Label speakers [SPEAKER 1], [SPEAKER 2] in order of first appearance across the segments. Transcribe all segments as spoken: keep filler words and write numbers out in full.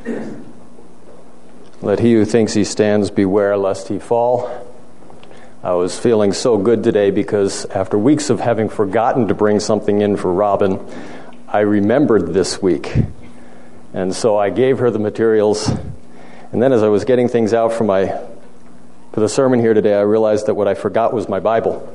[SPEAKER 1] Let he who thinks he stands beware lest he fall. I was feeling so good today because after weeks of having forgotten to bring something in for Robin, I remembered this week. And so I gave her the materials. And then as I was getting things out for my for the sermon here today, I realized that what I forgot was my Bible.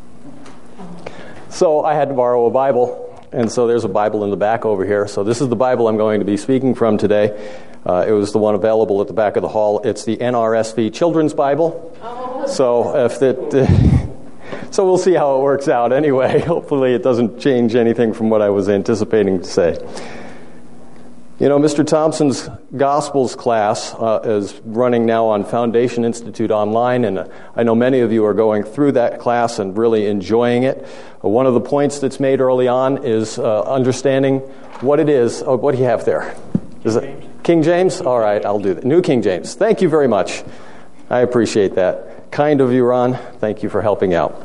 [SPEAKER 1] So I had to borrow a Bible. And so there's a Bible in the back over here. So this is the Bible I'm going to be speaking from today. Uh, it was the one available at the back of the hall. It's the N R S V Children's Bible. Oh. So if it, uh, so we'll see how it works out. Anyway, hopefully it doesn't change anything from what I was anticipating to say. You know, Mister Thompson's Gospels class uh, is running now on Foundation Institute Online, and uh, I know many of you are going through that class and really enjoying it. Uh, one of the points that's made early on is uh, understanding what it is. Oh, what do you have there? Is it King James? All right, I'll do that. New King James. Thank you very much. I appreciate that. Kind of you, Ron. Thank you for helping out.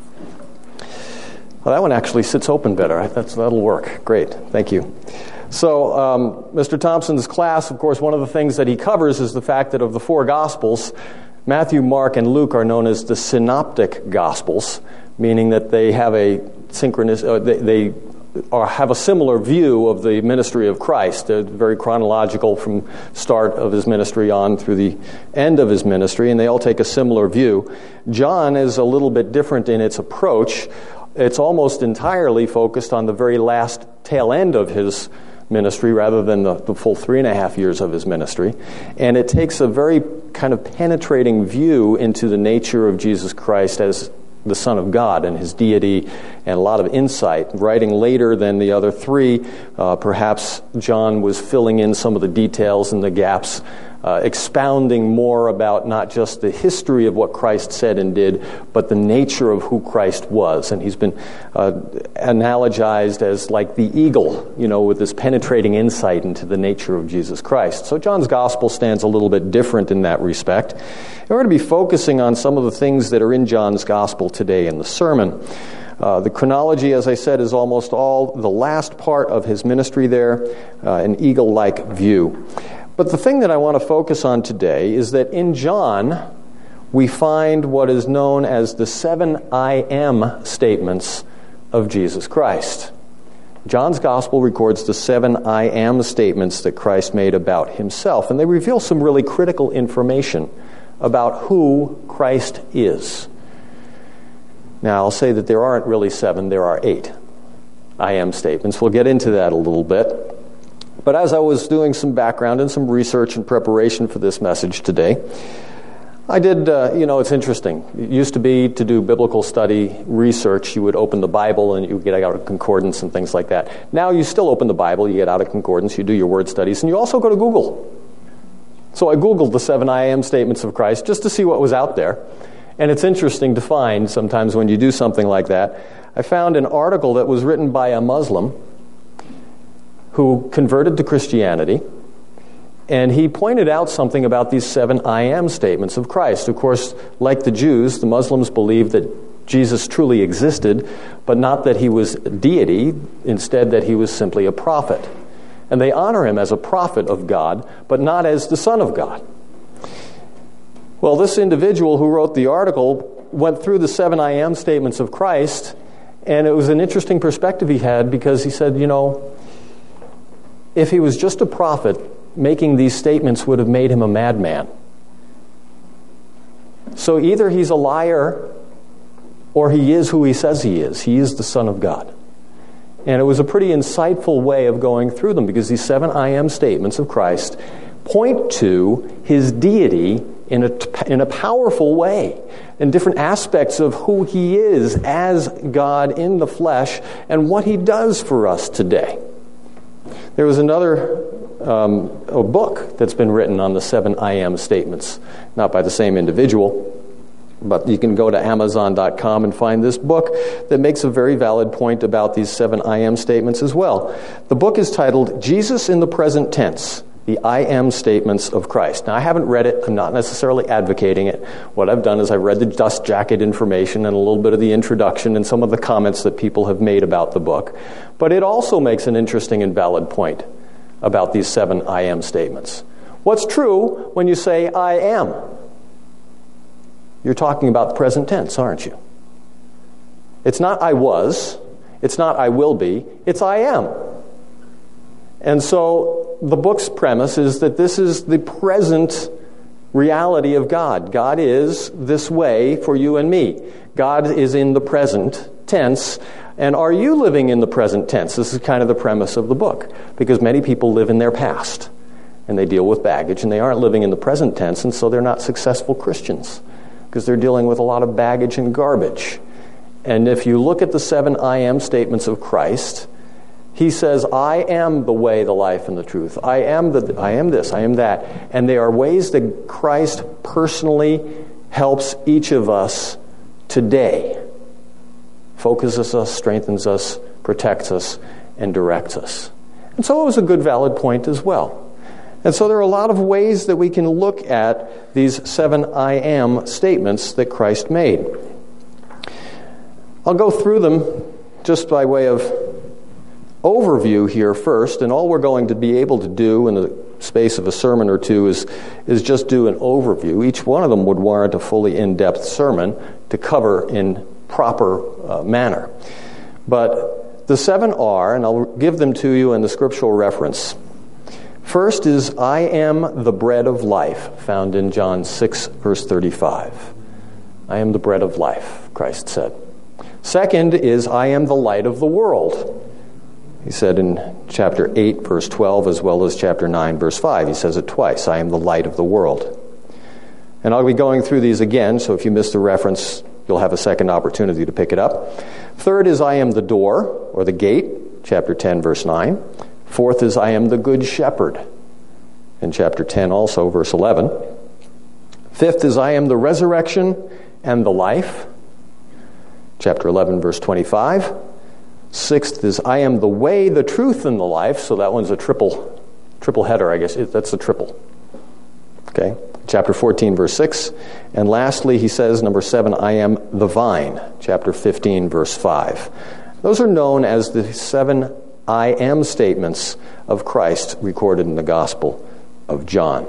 [SPEAKER 1] Well, that one actually sits open better. That's, that'll work. Great. Thank you. So, um, Mister Thompson's class, of course, one of the things that he covers is the fact that of the four Gospels, Matthew, Mark, and Luke are known as the synoptic Gospels, meaning that they have a synchronous, uh, they, they are, have a similar view of the ministry of Christ. They're very chronological from start of his ministry on through the end of his ministry, and they all take a similar view. John is a little bit different in its approach. It's almost entirely focused on the very last tail end of his ministry rather than the, the full three and a half years of his ministry. And it takes a very kind of penetrating view into the nature of Jesus Christ as the Son of God and his deity, and a lot of insight. Writing later than the other three, uh, perhaps John was filling in some of the details and the gaps, uh, expounding more about not just the history of what Christ said and did, but the nature of who Christ was. And he's been uh, analogized as like the eagle, you know, with this penetrating insight into the nature of Jesus Christ. So John's gospel stands a little bit different in that respect. And we're going to be focusing on some of the things that are in John's gospel today in the sermon. Uh, the chronology, as I said, is almost all the last part of his ministry there, uh, an eagle-like view. But the thing that I want to focus on today is that in John, we find what is known as the seven I am statements of Jesus Christ. John's gospel records the seven I am statements that Christ made about himself, and they reveal some really critical information about who Christ is. Now, I'll say that there aren't really seven, there are eight I am statements. We'll get into that a little bit. But as I was doing some background and some research and preparation for this message today, I did, uh, you know, it's interesting. It used to be to do biblical study research, you would open the Bible and you would get out a concordance and things like that. Now you still open the Bible, you get out a concordance, you do your word studies, and you also go to Google. So I Googled the seven I am statements of Christ just to see what was out there. And it's interesting to find sometimes when you do something like that. I found an article that was written by a Muslim who converted to Christianity, and he pointed out something about these seven I am statements of Christ. Of course, like the Jews, the Muslims believed that Jesus truly existed, but not that he was deity, instead that he was simply a prophet. And they honor him as a prophet of God, but not as the Son of God. Well, this individual who wrote the article went through the seven I am statements of Christ, and it was an interesting perspective he had, because he said, you know, if he was just a prophet, making these statements would have made him a madman. So either he's a liar or he is who he says he is. He is the Son of God. And it was a pretty insightful way of going through them, because these seven I am statements of Christ point to his deity in a, in a powerful way, in different aspects of who he is as God in the flesh and what he does for us today. There was another um, a book that's been written on the seven I am statements, not by the same individual, but you can go to amazon dot com and find this book that makes a very valid point about these seven I am statements as well. The book is titled Jesus in the Present Tense, the I am statements of Christ. Now, I haven't read it. I'm not necessarily advocating it. What I've done is I've read the dust jacket information and a little bit of the introduction and some of the comments that people have made about the book. But it also makes an interesting and valid point about these seven I am statements. What's true when you say I am? You're talking about the present tense, aren't you? It's not I was, it's not I will be, it's I am. And so the book's premise is that this is the present reality of God. God is this way for you and me. God is in the present tense. And are you living in the present tense? This is kind of the premise of the book, because many people live in their past and they deal with baggage, and they aren't living in the present tense, and so they're not successful Christians because they're dealing with a lot of baggage and garbage. And if you look at the seven I am statements of Christ, he says, I am the way, the life, and the truth. I am the, I am this, I am that. And they are ways that Christ personally helps each of us today. Focuses us, strengthens us, protects us, and directs us. And so it was a good, valid point as well. And so there are a lot of ways that we can look at these seven I am statements that Christ made. I'll go through them just by way of overview here first, and all we're going to be able to do in the space of a sermon or two is, is just do an overview. Each one of them would warrant a fully in-depth sermon to cover in proper uh, manner. But the seven are, and I'll give them to you in the scriptural reference. First is, I am the bread of life, found in John six, verse thirty-five. I am the bread of life, Christ said. Second is, I am the light of the world. He said in chapter eight, verse twelve, as well as chapter nine, verse five. He says it twice, I am the light of the world. And I'll be going through these again, so if you missed the reference, you'll have a second opportunity to pick it up. Third is, I am the door, or the gate, chapter ten, verse nine. Fourth is, I am the good shepherd, in chapter ten also, verse eleven. Fifth is, I am the resurrection and the life, chapter eleven, verse twenty-five. Sixth is, I am the way, the truth, and the life. So that one's a triple, triple header, I guess. That's a triple. Okay? Chapter fourteen, verse six. And lastly, he says, number seven, I am the vine, chapter fifteen, verse five. Those are known as the seven I am statements of Christ recorded in the Gospel of John.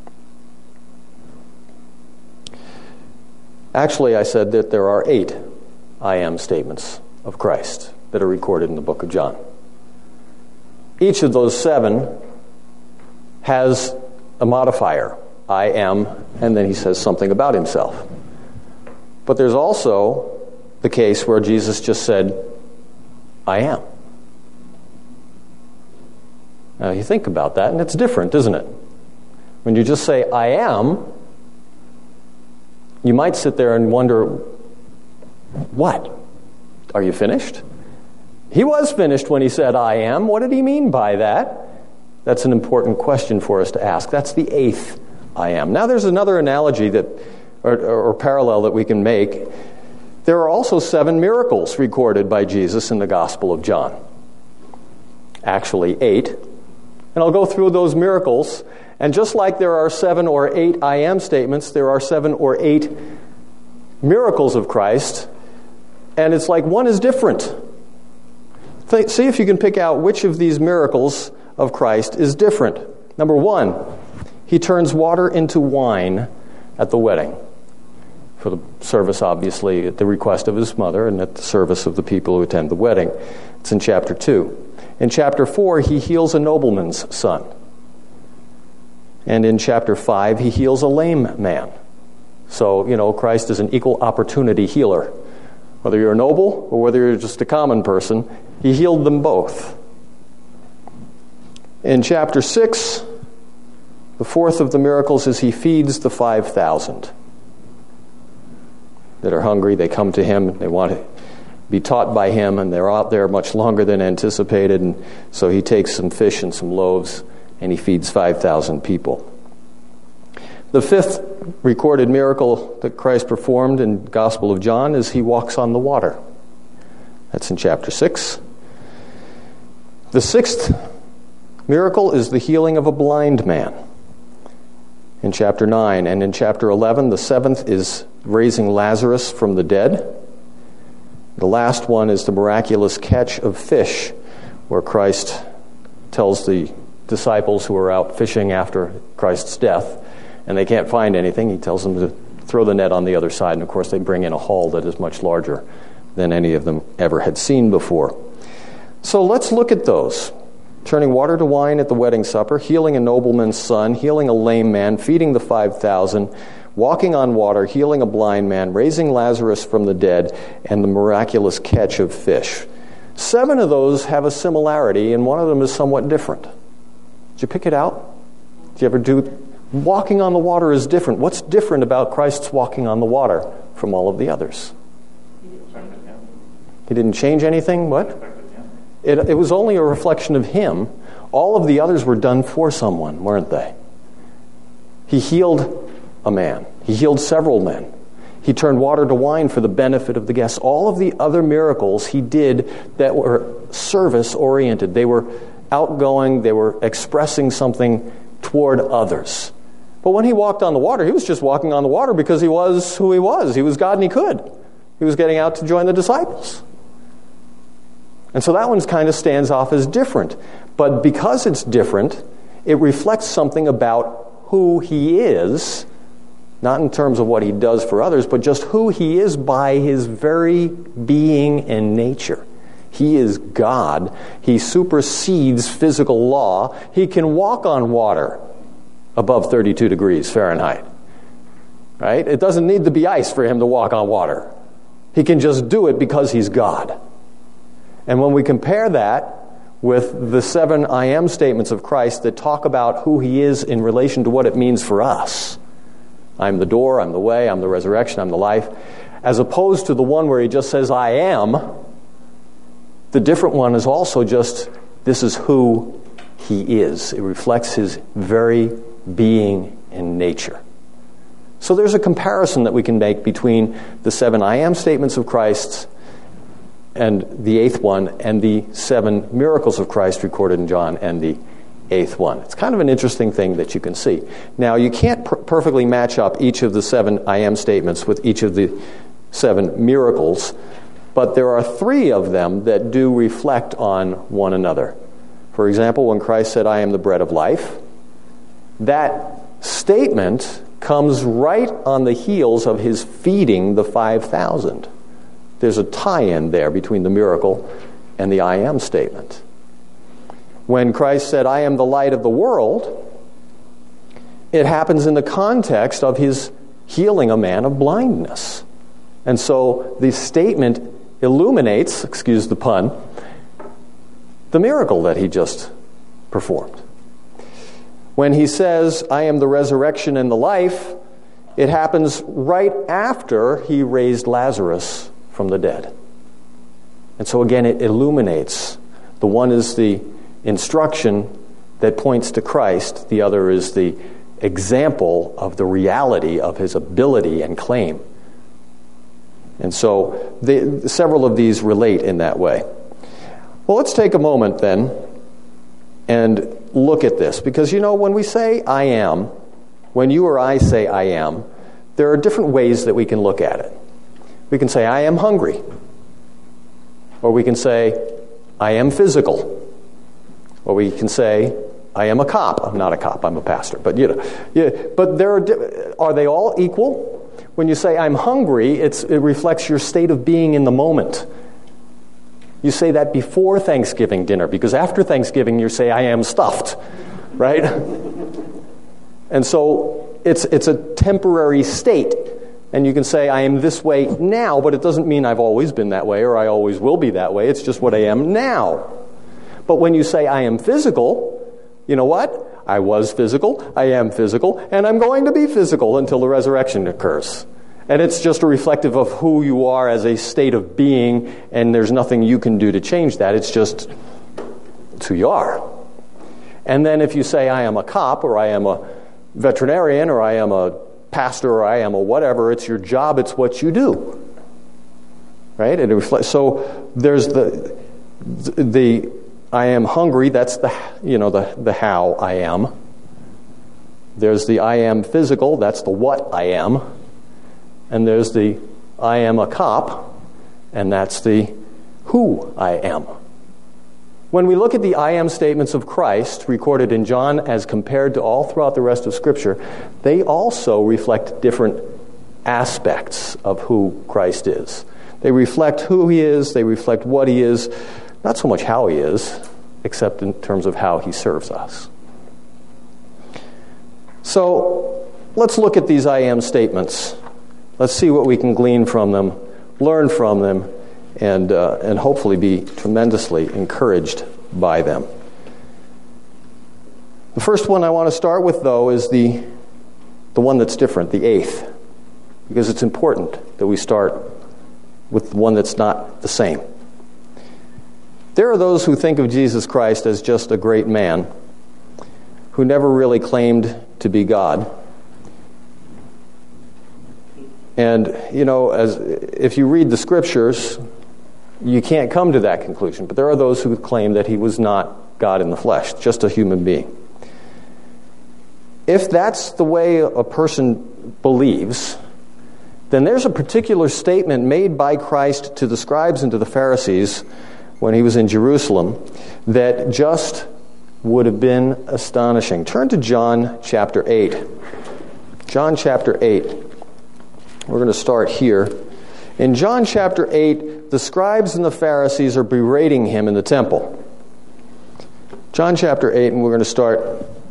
[SPEAKER 1] Actually, I said that there are eight I am statements of Christ that are recorded in the book of John. Each of those seven has a modifier, I am, and then he says something about himself. But there's also the case where Jesus just said, I am. Now you think about that, and it's different, isn't it? When you just say, I am, you might sit there and wonder, what? Are you finished? He was finished when he said, I am. What did he mean by that? That's an important question for us to ask. That's the eighth I am. Now there's another analogy that, or, or parallel that we can make. There are also seven miracles recorded by Jesus in the Gospel of John. Actually, eight. And I'll go through those miracles. And just like there are seven or eight I am statements, there are seven or eight miracles of Christ. And it's like one is different. Think, see if you can pick out which of these miracles of Christ is different. Number one, he turns water into wine at the wedding. For the service, obviously, at the request of his mother and at the service of the people who attend the wedding. It's in chapter two. In chapter four, he heals a nobleman's son. And in chapter five, he heals a lame man. So, you know, Christ is an equal opportunity healer. Whether you're a noble or whether you're just a common person, he healed them both. In chapter six, the fourth of the miracles is he feeds the five thousand that are hungry. They come to him. They want to be taught by him, and they're out there much longer than anticipated. And so he takes some fish and some loaves, and he feeds five thousand people. The fifth recorded miracle that Christ performed in the Gospel of John is he walks on the water. That's in chapter six. The sixth miracle is the healing of a blind man in chapter nine. And in chapter eleven, the seventh is raising Lazarus from the dead. The last one is the miraculous catch of fish, where Christ tells the disciples who are out fishing after Christ's death, and they can't find anything. He tells them to throw the net on the other side, and of course they bring in a haul that is much larger than any of them ever had seen before. So let's look at those. Turning water to wine at the wedding supper, healing a nobleman's son, healing a lame man, feeding the five thousand, walking on water, healing a blind man, raising Lazarus from the dead, and the miraculous catch of fish. Seven of those have a similarity, and one of them is somewhat different. Did you pick it out? Did you ever do... Walking on the water is different. What's different about Christ's walking on the water from all of the others? He didn't change anything? What? It, it was only a reflection of him. All of the others were done for someone, weren't they? He healed a man. He healed several men. He turned water to wine for the benefit of the guests. All of the other miracles he did that were service-oriented. They were outgoing. They were expressing something toward others. But when he walked on the water, he was just walking on the water because he was who he was. He was God and he could. He was getting out to join the disciples. And so that one kind of stands off as different. But because it's different, it reflects something about who he is, not in terms of what he does for others, but just who he is by his very being and nature. He is God. He supersedes physical law. He can walk on water above thirty-two degrees Fahrenheit. Right? It doesn't need to be ice for him to walk on water. He can just do it because he's God. And when we compare that with the seven I am statements of Christ that talk about who he is in relation to what it means for us, I'm the door, I'm the way, I'm the resurrection, I'm the life, as opposed to the one where he just says, I am, the different one is also just, this is who he is. It reflects his very being and nature. So there's a comparison that we can make between the seven I am statements of Christ and the eighth one, and the seven miracles of Christ recorded in John and the eighth one. It's kind of an interesting thing that you can see. Now, you can't per- perfectly match up each of the seven I am statements with each of the seven miracles, but there are three of them that do reflect on one another. For example, when Christ said, I am the bread of life, that statement comes right on the heels of his feeding the five thousand. There's a tie-in there between the miracle and the I am statement. When Christ said, I am the light of the world, it happens in the context of his healing a man of blindness. And so the statement illuminates, excuse the pun, the miracle that he just performed. When he says, I am the resurrection and the life, it happens right after he raised Lazarus from the dead. And so again, it illuminates. The one is the instruction that points to Christ. The other is the example of the reality of his ability and claim. And so they, several of these relate in that way. Well, let's take a moment then and look at this. Because, you know, when we say I am, when you or I say I am, there are different ways that we can look at it. We can say, I am hungry. Or we can say, I am physical. Or we can say, I am a cop. I'm not a cop, I'm a pastor. But, you know, yeah, but there are, are they all equal? When you say, I'm hungry, it's, it reflects your state of being in the moment. You say that before Thanksgiving dinner, because after Thanksgiving you say, I am stuffed, right? And so it's it's a temporary state. And you can say, I am this way now, but it doesn't mean I've always been that way or I always will be that way. It's just what I am now. But when you say I am physical, you know what? I was physical, I am physical, and I'm going to be physical until the resurrection occurs. And it's just a reflective of who you are as a state of being, and there's nothing you can do to change that. It's just it's who you are. And then if you say I am a cop, or I am a veterinarian, or I am a pastor, or I am a whatever, it's your job, it's what you do. Right? It reflects. So there's the the I am hungry, that's the you know the, the how I am. There's the I am physical, that's the what I am. And there's the I am a cop, and that's the who I am. When we look at the I am statements of Christ recorded in John as compared to all throughout the rest of Scripture, they also reflect different aspects of who Christ is. They reflect who he is, they reflect what he is, not so much how he is, except in terms of how he serves us. So, let's look at these I am statements. Let's see what we can glean from them, learn from them, and uh, and hopefully be tremendously encouraged by them. The first one I want to start with, though, is the the one that's different, the eighth, because it's important that we start with the one that's not the same. There are those who think of Jesus Christ as just a great man who never really claimed to be God. And, you know, as if you read the Scriptures, you can't come to that conclusion. But there are those who claim that he was not God in the flesh, just a human being. If that's the way a person believes, then there's a particular statement made by Christ to the scribes and to the Pharisees when he was in Jerusalem that just would have been astonishing. Turn to John chapter eight. John chapter eight. We're going to start here. In John chapter eight, the scribes and the Pharisees are berating him in the temple. John chapter eight, and we're going to start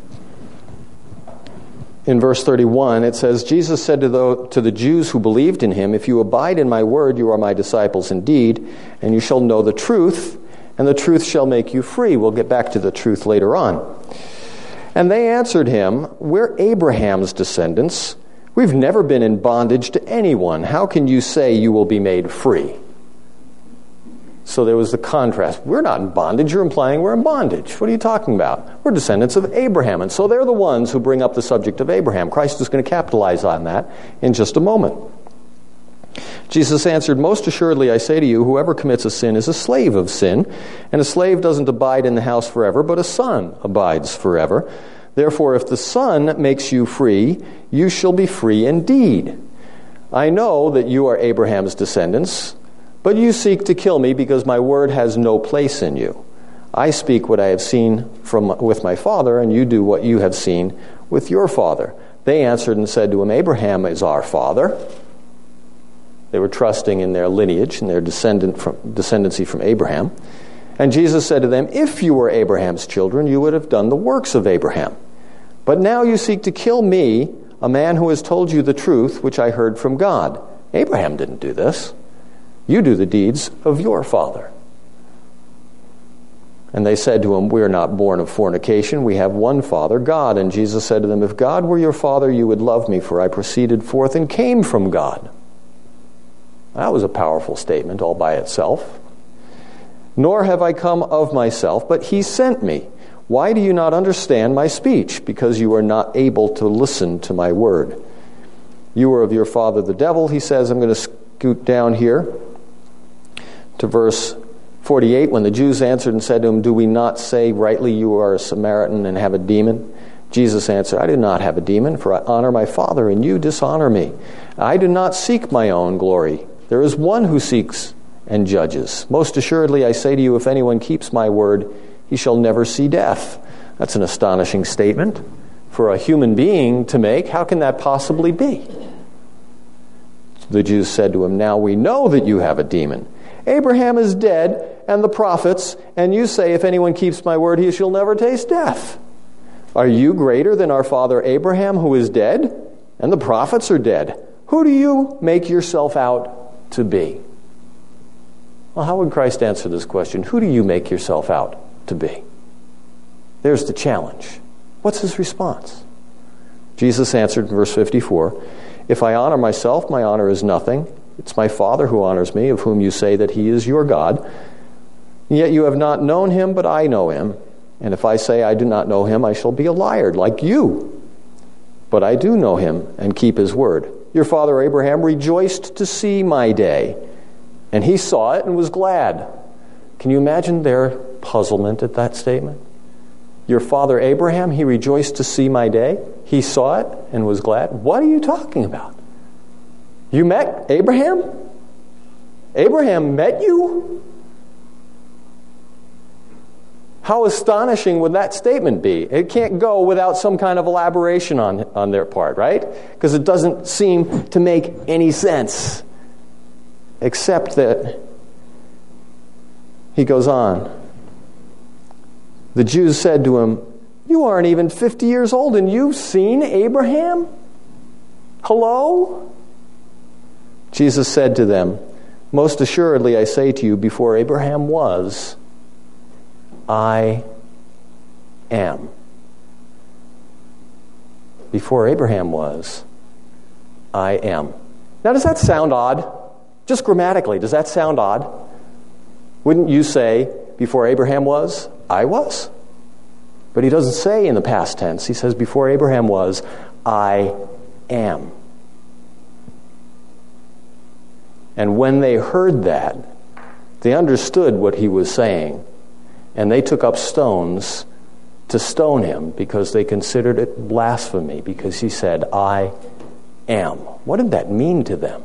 [SPEAKER 1] in verse thirty-one. It says, Jesus said to the, to the Jews who believed in him, "If you abide in my word, you are my disciples indeed, and you shall know the truth, and the truth shall make you free." We'll get back to the truth later on. And they answered him, "We're Abraham's descendants. We've never been in bondage to anyone. How can you say you will be made free?" So there was the contrast. We're not in bondage. You're implying we're in bondage. What are you talking about? We're descendants of Abraham. And so they're the ones who bring up the subject of Abraham. Christ is going to capitalize on that in just a moment. Jesus answered, "Most assuredly I say to you, whoever commits a sin is a slave of sin. And a slave doesn't abide in the house forever, but a son abides forever. Therefore, if the Son makes you free, you shall be free indeed. I know that you are Abraham's descendants, but you seek to kill me because my word has no place in you. I speak what I have seen from with my father, and you do what you have seen with your father." They answered and said to him, "Abraham is our father." They were trusting in their lineage and their descendant from, descendancy from Abraham. And Jesus said to them, "If you were Abraham's children, you would have done the works of Abraham. But now you seek to kill me, a man who has told you the truth, which I heard from God. Abraham didn't do this. You do the deeds of your father." And they said to him, "We are not born of fornication. We have one Father, God." And Jesus said to them, "If God were your Father, you would love me, for I proceeded forth and came from God." That was a powerful statement all by itself. "Nor have I come of myself, but he sent me. Why do you not understand my speech? Because you are not able to listen to my word. You are of your father the devil," he says. I'm going to scoot down here to verse forty-eight. "When the Jews answered and said to him, 'Do we not say rightly you are a Samaritan and have a demon?' Jesus answered, 'I do not have a demon, for I honor my Father, and you dishonor me. I do not seek my own glory. There is one who seeks and judges. Most assuredly I say to you, if anyone keeps my word, he shall never see death." That's an astonishing statement for a human being to make. How can that possibly be? The Jews said to him, "Now we know that you have a demon. Abraham is dead, and the prophets, and you say, if anyone keeps my word, he shall never taste death. Are you greater than our father Abraham, who is dead? And the prophets are dead. Who do you make yourself out to be?" Well, how would Christ answer this question? Who do you make yourself out to be? There's the challenge. What's his response? Jesus answered in verse fifty-four, "If I honor myself, my honor is nothing. It's my Father who honors me, of whom you say that he is your God. Yet you have not known him, but I know him. And if I say I do not know him, I shall be a liar, like you. But I do know him and keep his word. Your father Abraham rejoiced to see my day, and he saw it and was glad." Can you imagine their puzzlement at that statement? Your father Abraham, he rejoiced to see my day. He saw it and was glad. What are you talking about? You met Abraham? Abraham met you? How astonishing would that statement be? It can't go without some kind of elaboration on, on their part, right? Because it doesn't seem to make any sense. Except that he goes on. The Jews said to him, "You aren't even fifty years old and you've seen Abraham? Hello?" Jesus said to them, "Most assuredly I say to you, before Abraham was, I am." Before Abraham was, I am. Now, does that sound odd? Just grammatically, does that sound odd? Wouldn't you say, before Abraham was, I was? But he doesn't say in the past tense. He says, before Abraham was, I am. And when they heard that, they understood what he was saying. And they took up stones to stone him because they considered it blasphemy, because he said, I am. What did that mean to them?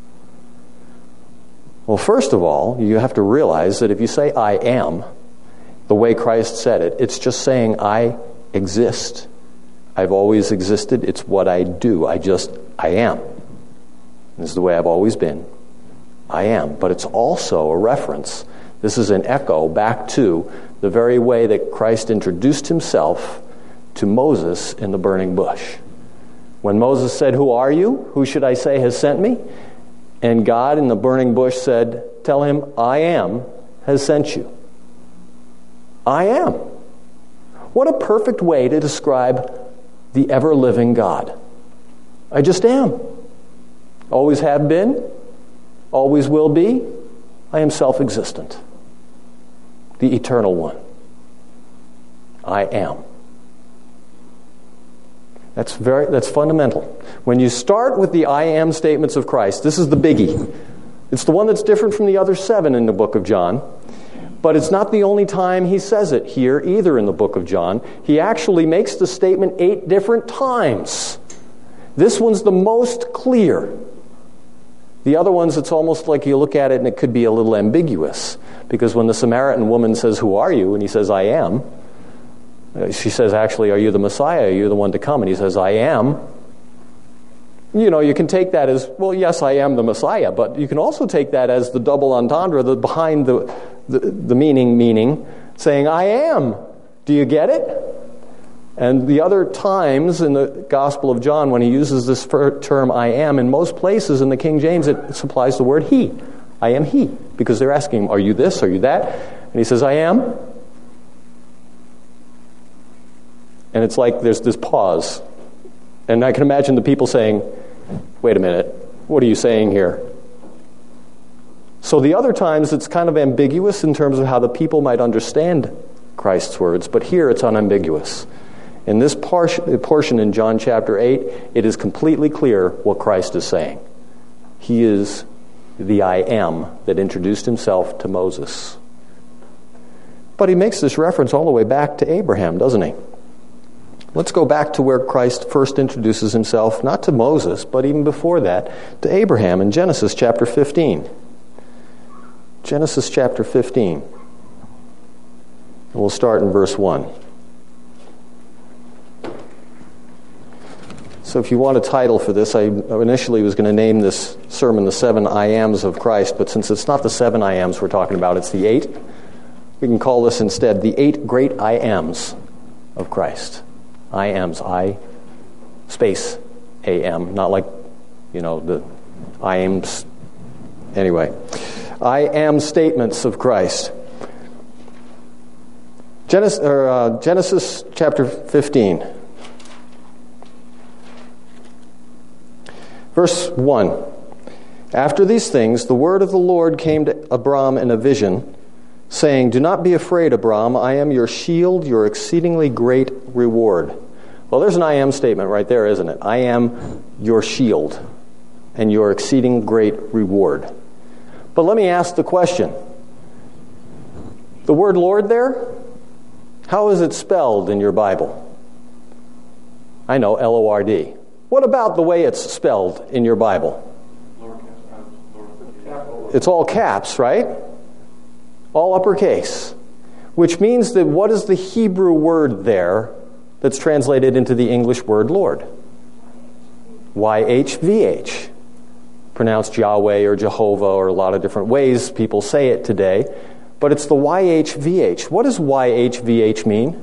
[SPEAKER 1] Well, first of all, you have to realize that if you say I am, the way Christ said it, it's just saying I exist. I've always existed. It's what I do. I just, I am. This is the way I've always been. I am. But it's also a reference. This is an echo back to the very way that Christ introduced himself to Moses in the burning bush. When Moses said, "Who are you? Who should I say has sent me?" And God in the burning bush said, "Tell him, I am has sent you." I am. What a perfect way to describe the ever-living God. I just am. Always have been. Always will be. I am self-existent. The eternal one. I am. That's very that's fundamental. When you start with the I am statements of Christ, this is the biggie. It's the one that's different from the other seven in the book of John. But it's not the only time he says it here either in the book of John. He actually makes the statement eight different times. This one's the most clear. The other ones, it's almost like you look at it and it could be a little ambiguous. Because when the Samaritan woman says, "Who are you?" and he says, "I am," she says, actually, "Are you the Messiah? Are you the one to come?" And he says, "I am." You know, you can take that as, well, yes, I am the Messiah, but you can also take that as the double entendre, the behind the, the, the meaning, meaning, saying, I am. Do you get it? And the other times in the Gospel of John, when he uses this term, I am, in most places in the King James, it supplies the word he. I am he. Because they're asking him, are you this? Are you that? And he says, I am. And it's like there's this pause. And I can imagine the people saying, wait a minute, what are you saying here? So the other times it's kind of ambiguous in terms of how the people might understand Christ's words, but here it's unambiguous. In this portion in John chapter eight, it is completely clear what Christ is saying. He is the I am that introduced himself to Moses. But he makes this reference all the way back to Abraham, doesn't he? Let's go back to where Christ first introduces himself, not to Moses, but even before that, to Abraham in Genesis chapter fifteen. Genesis chapter fifteen. And we'll start in verse one. So if you want a title for this, I initially was going to name this sermon the seven I ams of Christ, but since it's not the seven I ams we're talking about, it's the eight. We can call this instead the eight great I ams of Christ. I ams, I, space, A M, not like, you know, the I ams. Anyway, I am statements of Christ. Genesis, or, uh, Genesis chapter fifteen. Verse one. After these things, the word of the Lord came to Abram in a vision, saying, "Do not be afraid, Abram. I am your shield, your exceedingly great reward." Well, there's an I am statement right there, isn't it? I am your shield and your exceeding great reward. But let me ask the question. The word Lord there, how is it spelled in your Bible? I know, L O R D. What about the way it's spelled in your Bible? It's all caps, right? All uppercase. which means that what is the Hebrew word there that's translated into the English word Lord? Y H V H. Pronounced Yahweh or Jehovah or a lot of different ways people say it today. But it's the Y H V H. What does Y H V H mean?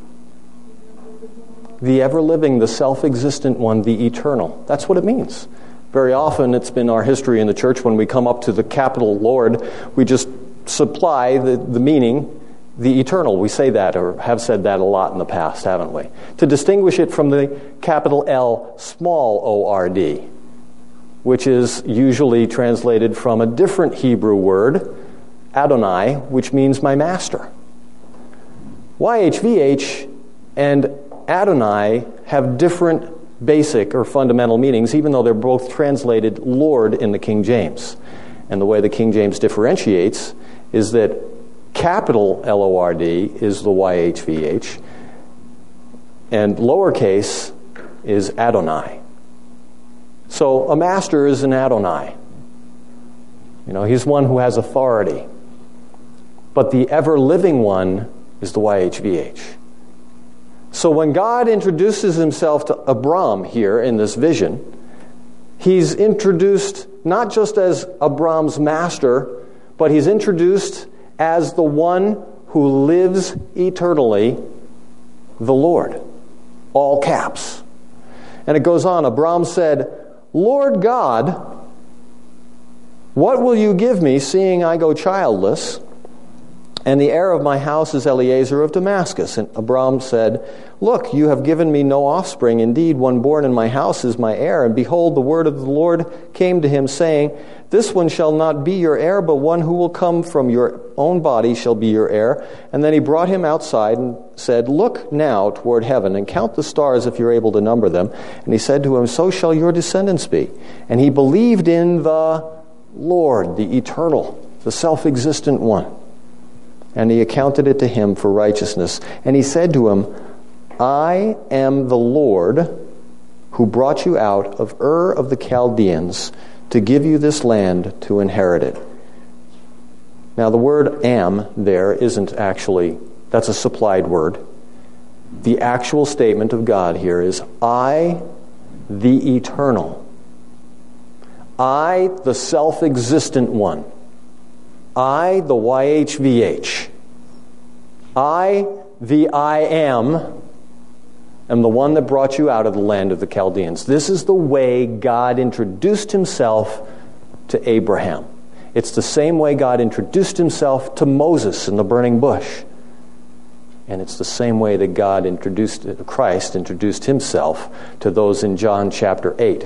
[SPEAKER 1] The ever-living, the self-existent one, the eternal. That's what it means. Very often it's been our history in the church when we come up to the capital Lord, we just supply the, the meaning, the eternal. We say that or have said that a lot in the past, haven't we? To distinguish it from the capital L, small O R D, which is usually translated from a different Hebrew word, Adonai, which means my master. Y H V H and Adonai have different basic or fundamental meanings, even though they're both translated Lord in the King James. And the way the King James differentiates is that capital L O R D is the Y H V H, and lowercase is Adonai. So a master is an Adonai. You know, he's one who has authority. But the ever-living one is the Y H V H. So when God introduces himself to Abram here in this vision, he's introduced not just as Abram's master, but he's introduced as the one who lives eternally, the Lord. All caps. And it goes on, Abram said, Lord God, what will you give me, seeing I go childless? And the heir of my house is Eliezer of Damascus. And Abram said, Look, you have given me no offspring. Indeed, one born in my house is my heir. And behold, the word of the Lord came to him, saying, This one shall not be your heir, but one who will come from your own body shall be your heir. And then he brought him outside and said, Look now toward heaven, and count the stars if you're able to number them. And he said to him, So shall your descendants be. And he believed in the Lord, the eternal, the self-existent one. And he accounted it to him for righteousness. And he said to him, I am the Lord who brought you out of Ur of the Chaldeans to give you this land to inherit it. Now the word am there isn't actually, that's a supplied word. The actual statement of God here is, I, the eternal. I, the self-existent one. I, the Y H V H. I, the I am, am the one that brought you out of the land of the Chaldeans. This is the way God introduced himself to Abraham. It's the same way God introduced himself to Moses in the burning bush. And it's the same way that God introduced, Christ introduced himself to those in John chapter eight.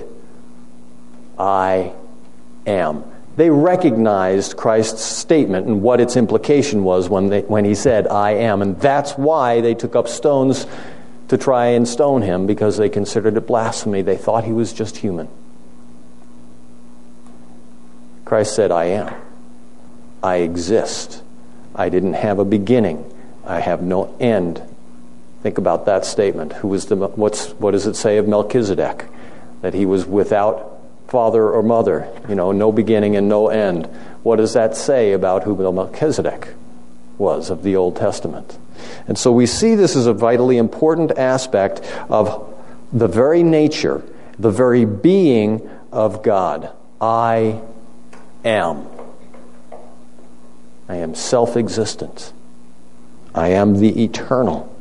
[SPEAKER 1] I am. They recognized Christ's statement and what its implication was when they, when he said, I am. And that's why they took up stones to try and stone him, because they considered it blasphemy. They thought he was just human. Christ said, I am. I exist. I didn't have a beginning. I have no end. Think about that statement. Who was the, what's, what does it say of Melchizedek? That he was without father or mother, you know, no beginning and no end. What does that say about who Melchizedek was of the Old Testament? And so we see this as a vitally important aspect of the very nature, the very being of God. I am. I am self-existent. I am the eternal.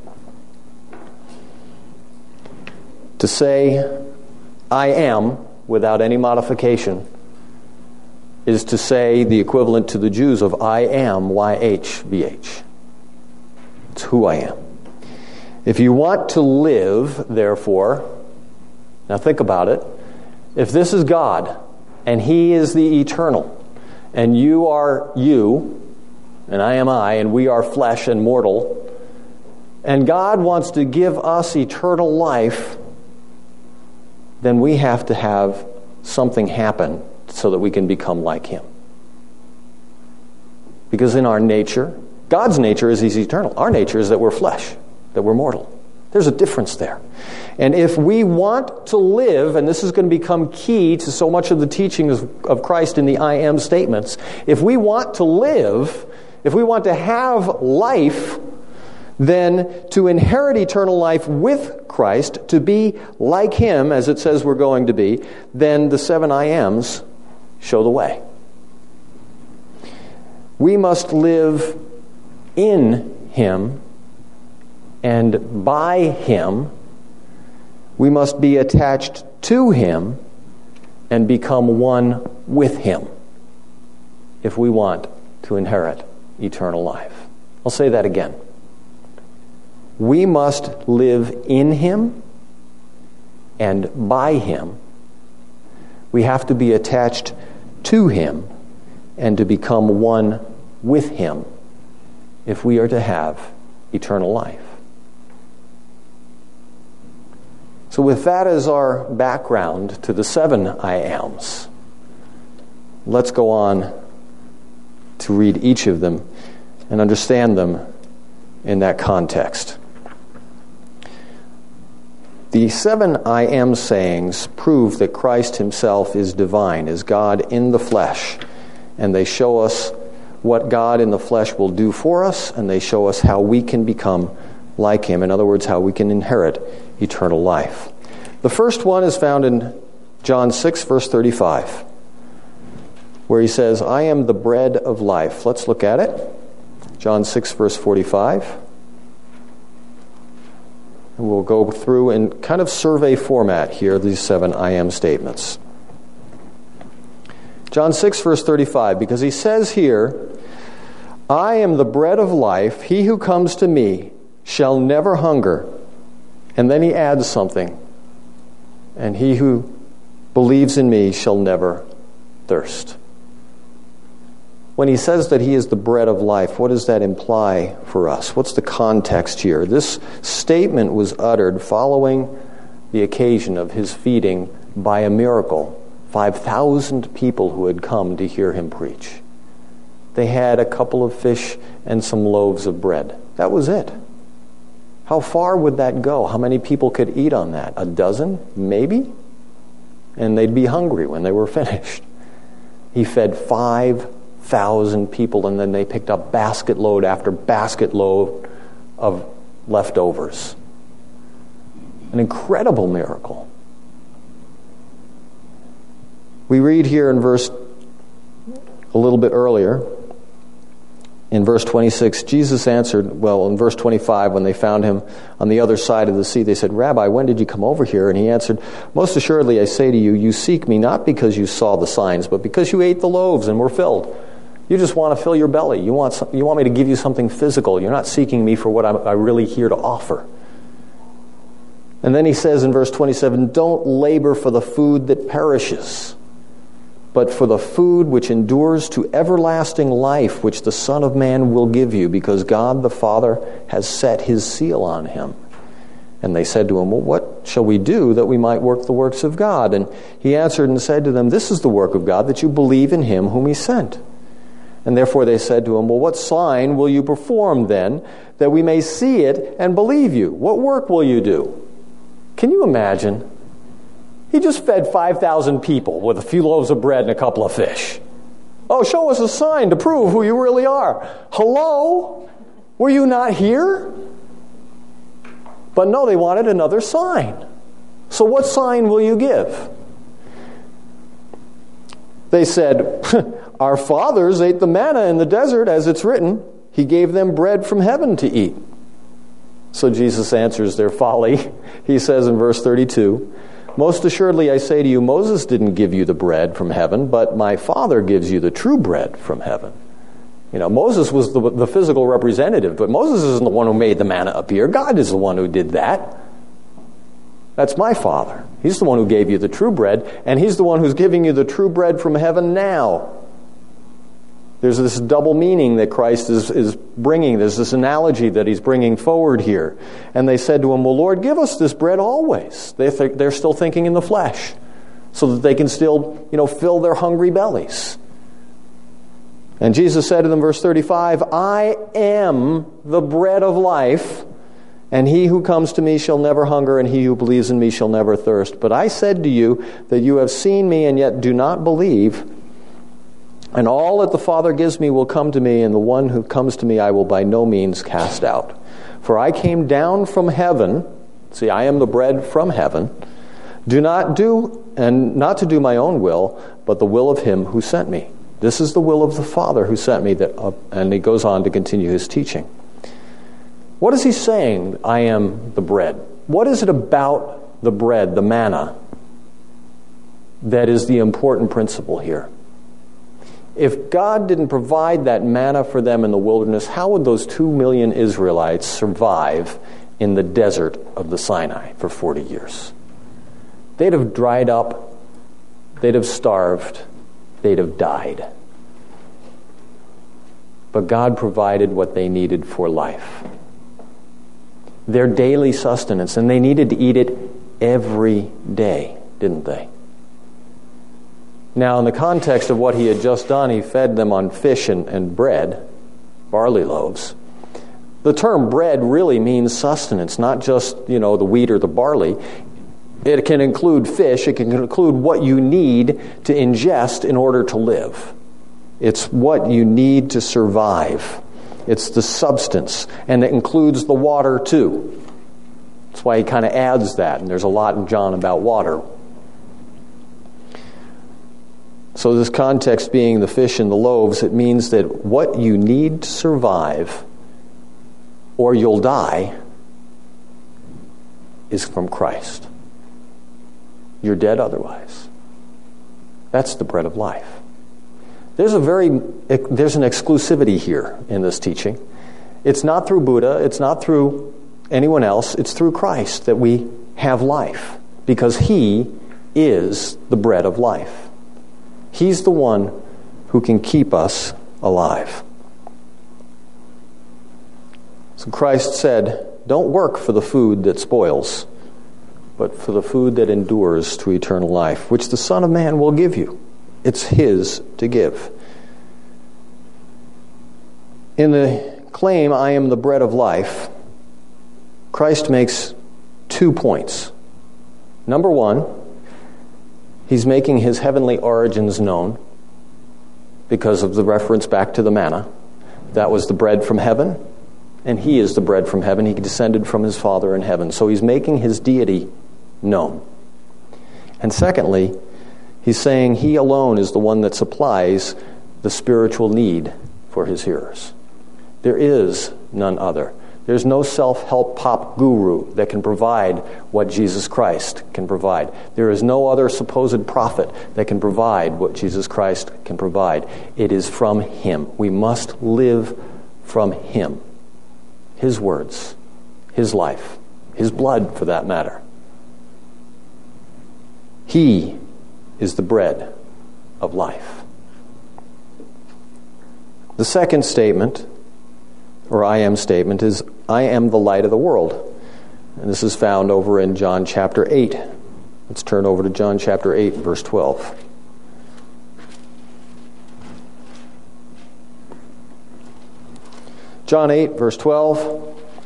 [SPEAKER 1] To say, I am, without any modification, is to say the equivalent to the Jews of I am Y H V H. It's who I am. If you want to live, therefore, now think about it, if this is God, and he is the eternal, and you are you, and I am I, and we are flesh and mortal, and God wants to give us eternal life, then we have to have something happen so that we can become like him. Because in our nature, God's nature is he's eternal. Our nature is that we're flesh, that we're mortal. There's a difference there. And if we want to live, and this is going to become key to so much of the teaching of Christ in the I am statements, if we want to live if we want to have life, then to inherit eternal life with Christ, to be like Him, as it says we're going to be, then the seven I Ams show the way. We must live in Him, and by Him. We must be attached to Him and become one with Him if we want to inherit eternal life. I'll say that again. We must live in Him and by Him. We have to be attached to Him and to become one with Him if we are to have eternal life. So with that as our background to the seven I Ams, let's go on to read each of them and understand them in that context. The seven I Am sayings prove that Christ Himself is divine, is God in the flesh, and they show us what God in the flesh will do for us, and they show us how we can become like Him. In other words, how we can inherit eternal life. The first one is found in John six, verse thirty-five, where He says, I am the bread of life. Let's look at it. John six, verse forty-five. And we'll go through in kind of survey format here, these seven I Am statements. John six, verse thirty-five, because He says here, I am the bread of life. He who comes to me shall never hunger. And then He adds something. And he who believes in me shall never thirst. When He says that He is the bread of life, what does that imply for us? What's the context here? This statement was uttered following the occasion of His feeding by a miracle five thousand people who had come to hear Him preach. They had a couple of fish and some loaves of bread. That was it. How far would that go? How many people could eat on that? A dozen? Maybe? And they'd be hungry when they were finished. He fed five thousand people, and then they picked up basket load after basket load of leftovers. An incredible miracle. We read here in verse, a little bit earlier, in verse twenty-six, Jesus answered, well, in verse twenty-five, when they found Him on the other side of the sea, they said, Rabbi, when did you come over here? And He answered, most assuredly I say to you, you seek me not because you saw the signs, but because you ate the loaves and were filled. You just want to fill your belly. You want some, you want me to give you something physical. You're not seeking me for what I'm, I'm really here to offer. And then He says in verse twenty-seven, don't labor for the food that perishes, but for the food which endures to everlasting life, which the Son of Man will give you, because God the Father has set His seal on Him. And they said to Him, well, what shall we do that we might work the works of God? And He answered and said to them, this is the work of God, that you believe in Him whom He sent. And therefore they said to Him, well, what sign will you perform then, that we may see it and believe you? What work will you do? Can you imagine? He just fed five thousand people with a few loaves of bread and a couple of fish. Oh, show us a sign to prove who you really are. Hello? Were you not here? But no, they wanted another sign. So what sign will you give? They said, our fathers ate the manna in the desert, as it's written. He gave them bread from heaven to eat. So Jesus answers their folly. He says in verse thirty-two, most assuredly I say to you, Moses didn't give you the bread from heaven, but my Father gives you the true bread from heaven. You know, Moses was the, the physical representative, but Moses isn't the one who made the manna appear. God is the one who did that. That's my Father. He's the one who gave you the true bread, and He's the one who's giving you the true bread from heaven now. There's this double meaning that Christ is, is bringing. There's this analogy that He's bringing forward here. And they said to Him, well, Lord, give us this bread always. They th- they're still thinking in the flesh, so that they can still, you know, fill their hungry bellies. And Jesus said to them, verse thirty-five, I am the bread of life, and he who comes to me shall never hunger, and he who believes in me shall never thirst. But I said to you that you have seen me and yet do not believe. And all that the Father gives me will come to me, and the one who comes to me I will by no means cast out. For I came down from heaven, see, I am the bread from heaven, do not do, and not to do my own will, but the will of him who sent me. This is the will of the Father who sent me, that, uh, and he goes on to continue his teaching. What is he saying, I am the bread? What is it about the bread, the manna, that is the important principle here? If God didn't provide that manna for them in the wilderness, how would those two million Israelites survive in the desert of the Sinai for forty years? They'd have dried up, they'd have starved, they'd have died. But God provided what they needed for life. Their daily sustenance, and they needed to eat it every day, didn't they? Now, in the context of what he had just done, he fed them on fish and, and bread, barley loaves. The term bread really means sustenance, not just, you know, the wheat or the barley. It can include fish. It can include what you need to ingest in order to live. It's what you need to survive. It's the substance, and it includes the water too. That's why he kind of adds that, and there's a lot in John about water. So this context being the fish and the loaves, it means that what you need to survive, or you'll die, is from Christ. You're dead otherwise. That's the bread of life. There's a very there's an exclusivity here in this teaching. It's not through Buddha, it's not through anyone else, it's through Christ that we have life, because he is the bread of life. He's the one who can keep us alive. So Christ said, don't work for the food that spoils, but for the food that endures to eternal life, which the Son of Man will give you. It's his to give. In the claim, I am the bread of life, Christ makes two points. Number one, he's making his heavenly origins known because of the reference back to the manna. That was the bread from heaven, and he is the bread from heaven. He descended from his Father in heaven. So he's making his deity known. And secondly, he's saying he alone is the one that supplies the spiritual need for his hearers. There is none other. There's no self-help pop guru that can provide what Jesus Christ can provide. There is no other supposed prophet that can provide what Jesus Christ can provide. It is from him. We must live from him. His words, his life, his blood for that matter. He is the bread of life. The second statement, or I am statement, is I am the light of the world. And this is found over in John chapter eight. Let's turn over to John chapter eight, verse twelve. John eight, verse twelve.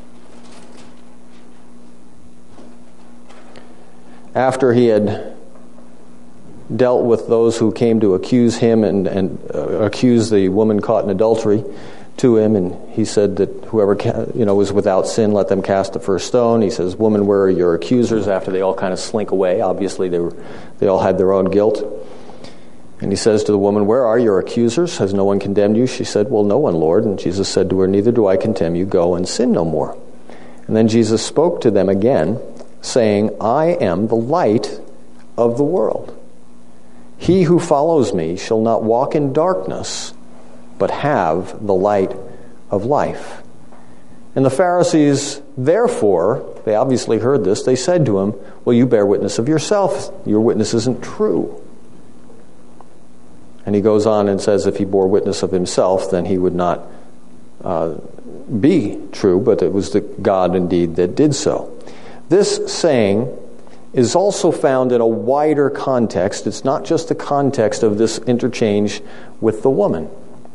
[SPEAKER 1] After he had dealt with those who came to accuse him and, and uh, accuse the woman caught in adultery to him, and he said that whoever you know was without sin, let them cast the first stone. He says, "Woman, where are your accusers?" After they all kind of slink away, obviously they were they all had their own guilt. And he says to the woman, "Where are your accusers? Has no one condemned you?" She said, "Well, no one, Lord." And Jesus said to her, "Neither do I condemn you. Go and sin no more." And then Jesus spoke to them again, saying, "I am the light of the world. He who follows me shall not walk in darkness, but have the light of life." And the Pharisees, therefore, they obviously heard this, they said to him, "Well, you bear witness of yourself. Your witness isn't true." And he goes on and says if he bore witness of himself, then he would not uh, be true, but it was the God indeed that did so. This saying is also found in a wider context. It's not just the context of this interchange with the woman.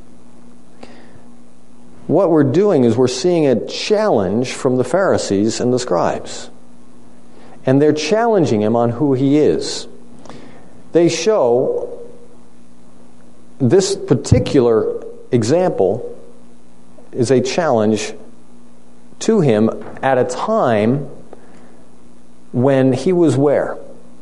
[SPEAKER 1] What we're doing is we're seeing a challenge from the Pharisees and the scribes. And they're challenging him on who he is. They show this particular example is a challenge to him at a time when he was where?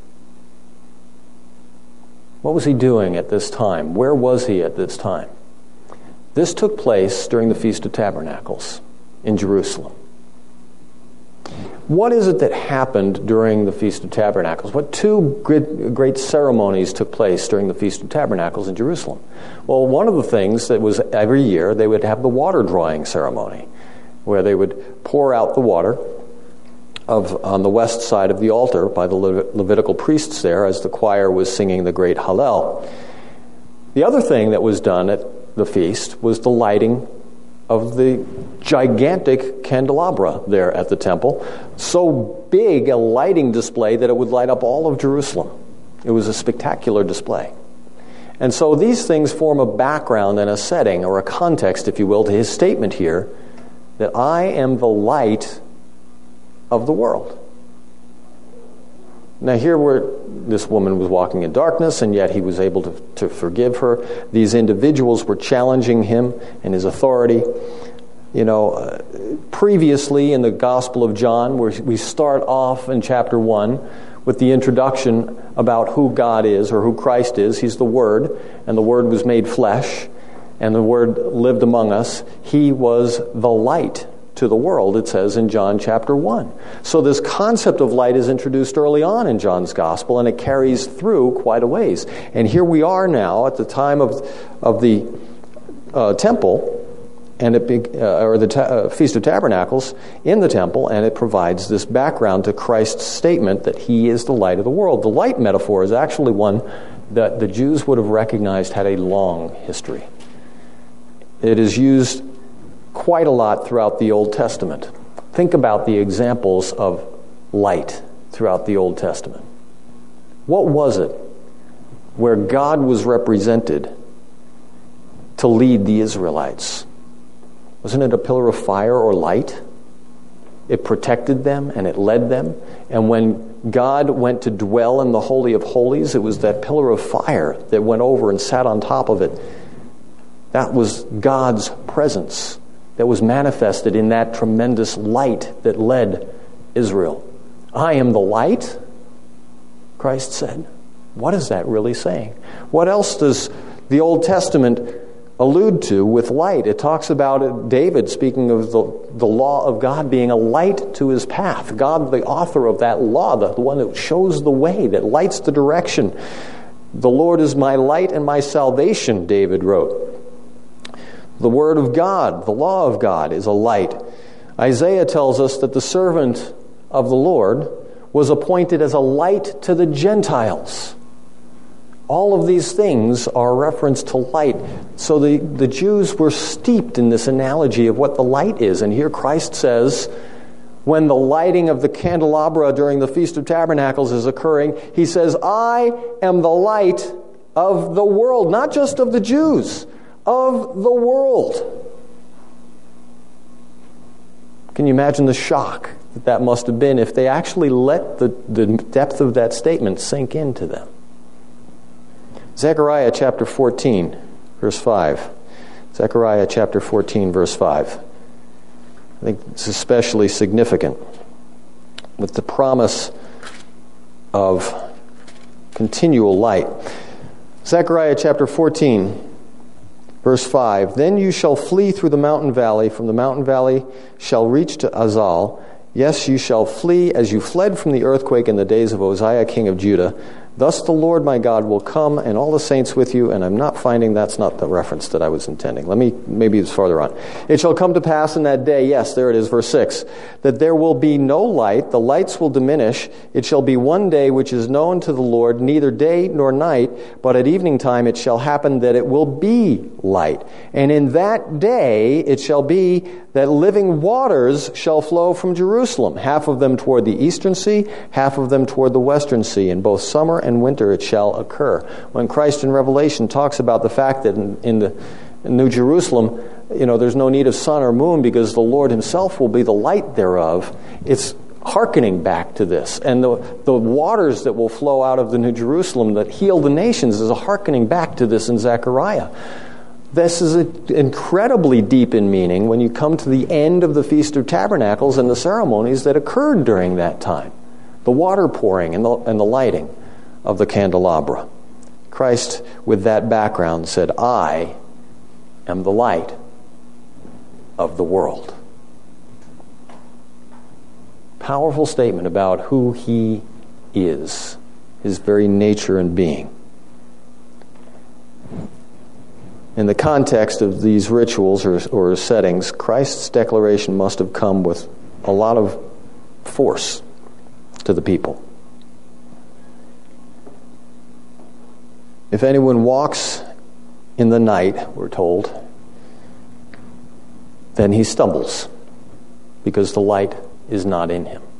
[SPEAKER 1] What was he doing at this time? Where was he at this time? This took place during the Feast of Tabernacles in Jerusalem. What is it that happened during the Feast of Tabernacles? What two great, great ceremonies took place during the Feast of Tabernacles in Jerusalem? Well, one of the things that was every year, they would have the water drawing ceremony, where they would pour out the water of on the west side of the altar by the Le- Levitical priests there as the choir was singing the great Hallel. The other thing that was done at the feast was the lighting of the gigantic candelabra there at the temple, so big a lighting display that it would light up all of Jerusalem. It was a spectacular display. And so these things form a background and a setting, or a context, if you will, to his statement here that I am the light of the world. Now here where this woman was walking in darkness, and yet he was able to, to forgive her. These individuals were challenging him and his authority. You know, uh, previously in the Gospel of John, where we start off in chapter one with the introduction about who God is, or who Christ is. He's the Word, and the Word was made flesh, and the Word lived among us. He was the light to the world, it says in John chapter one. So this concept of light is introduced early on in John's gospel, and it carries through quite a ways. And here we are now at the time of of the uh, temple, and it be, uh, or the ta- uh, Feast of Tabernacles in the temple, and it provides this background to Christ's statement that He is the light of the world. The light metaphor is actually one that the Jews would have recognized had a long history. It is used quite a lot throughout the Old Testament. Think about the examples of light throughout the Old Testament. What was it where God was represented to lead the Israelites? Wasn't it a pillar of fire or light? It protected them and it led them. And when God went to dwell in the Holy of Holies, it was that pillar of fire that went over and sat on top of it. That was God's presence that was manifested in that tremendous light that led Israel. I am the light, Christ said. What is that really saying? What else does the Old Testament allude to with light? It talks about it, David speaking of the, the law of God being a light to his path. God, the author of that law, the, the one that shows the way, that lights the direction. The Lord is my light and my salvation, David wrote. The Word of God, the law of God, is a light. Isaiah tells us that the servant of the Lord was appointed as a light to the Gentiles. All of these things are a reference to light. So the, the Jews were steeped in this analogy of what the light is. And here Christ says, when the lighting of the candelabra during the Feast of Tabernacles is occurring, He says, I am the light of the world, not just of the Jews, of the world. Can you imagine the shock that that must have been if they actually let the, the depth of that statement sink into them? Zechariah chapter fourteen, verse five. Zechariah chapter fourteen, verse five. I think it's especially significant with the promise of continual light. Zechariah chapter fourteen, verse five, Then you shall flee through the mountain valley, from the mountain valley shall reach to Azal. Yes, you shall flee as you fled from the earthquake in the days of Uzziah king of Judah. Thus the Lord my God will come, and all the saints with you. And I'm not finding, that's not the reference that I was intending. Let me, maybe it's farther on. It shall come to pass in that day, yes, there it is, verse six, that there will be no light, the lights will diminish. It shall be one day which is known to the Lord, neither day nor night, but at evening time it shall happen that it will be light. And in that day it shall be that living waters shall flow from Jerusalem, half of them toward the eastern sea, half of them toward the western sea. In both summer and winter it shall occur. When Christ in Revelation talks about the fact that in, in the in New Jerusalem, you know, there's no need of sun or moon because the Lord Himself will be the light thereof, it's hearkening back to this. And the, the waters that will flow out of the New Jerusalem that heal the nations is a hearkening back to this in Zechariah. This is a, incredibly deep in meaning when you come to the end of the Feast of Tabernacles and the ceremonies that occurred during that time. The water pouring and the, and the lighting of the candelabra. Christ, with that background, said, I am the light of the world. Powerful statement about who he is, his very nature and being. In the context of these rituals or, or settings, Christ's declaration must have come with a lot of force to the people. If anyone walks in the night, we're told, then he stumbles because the light is not in him.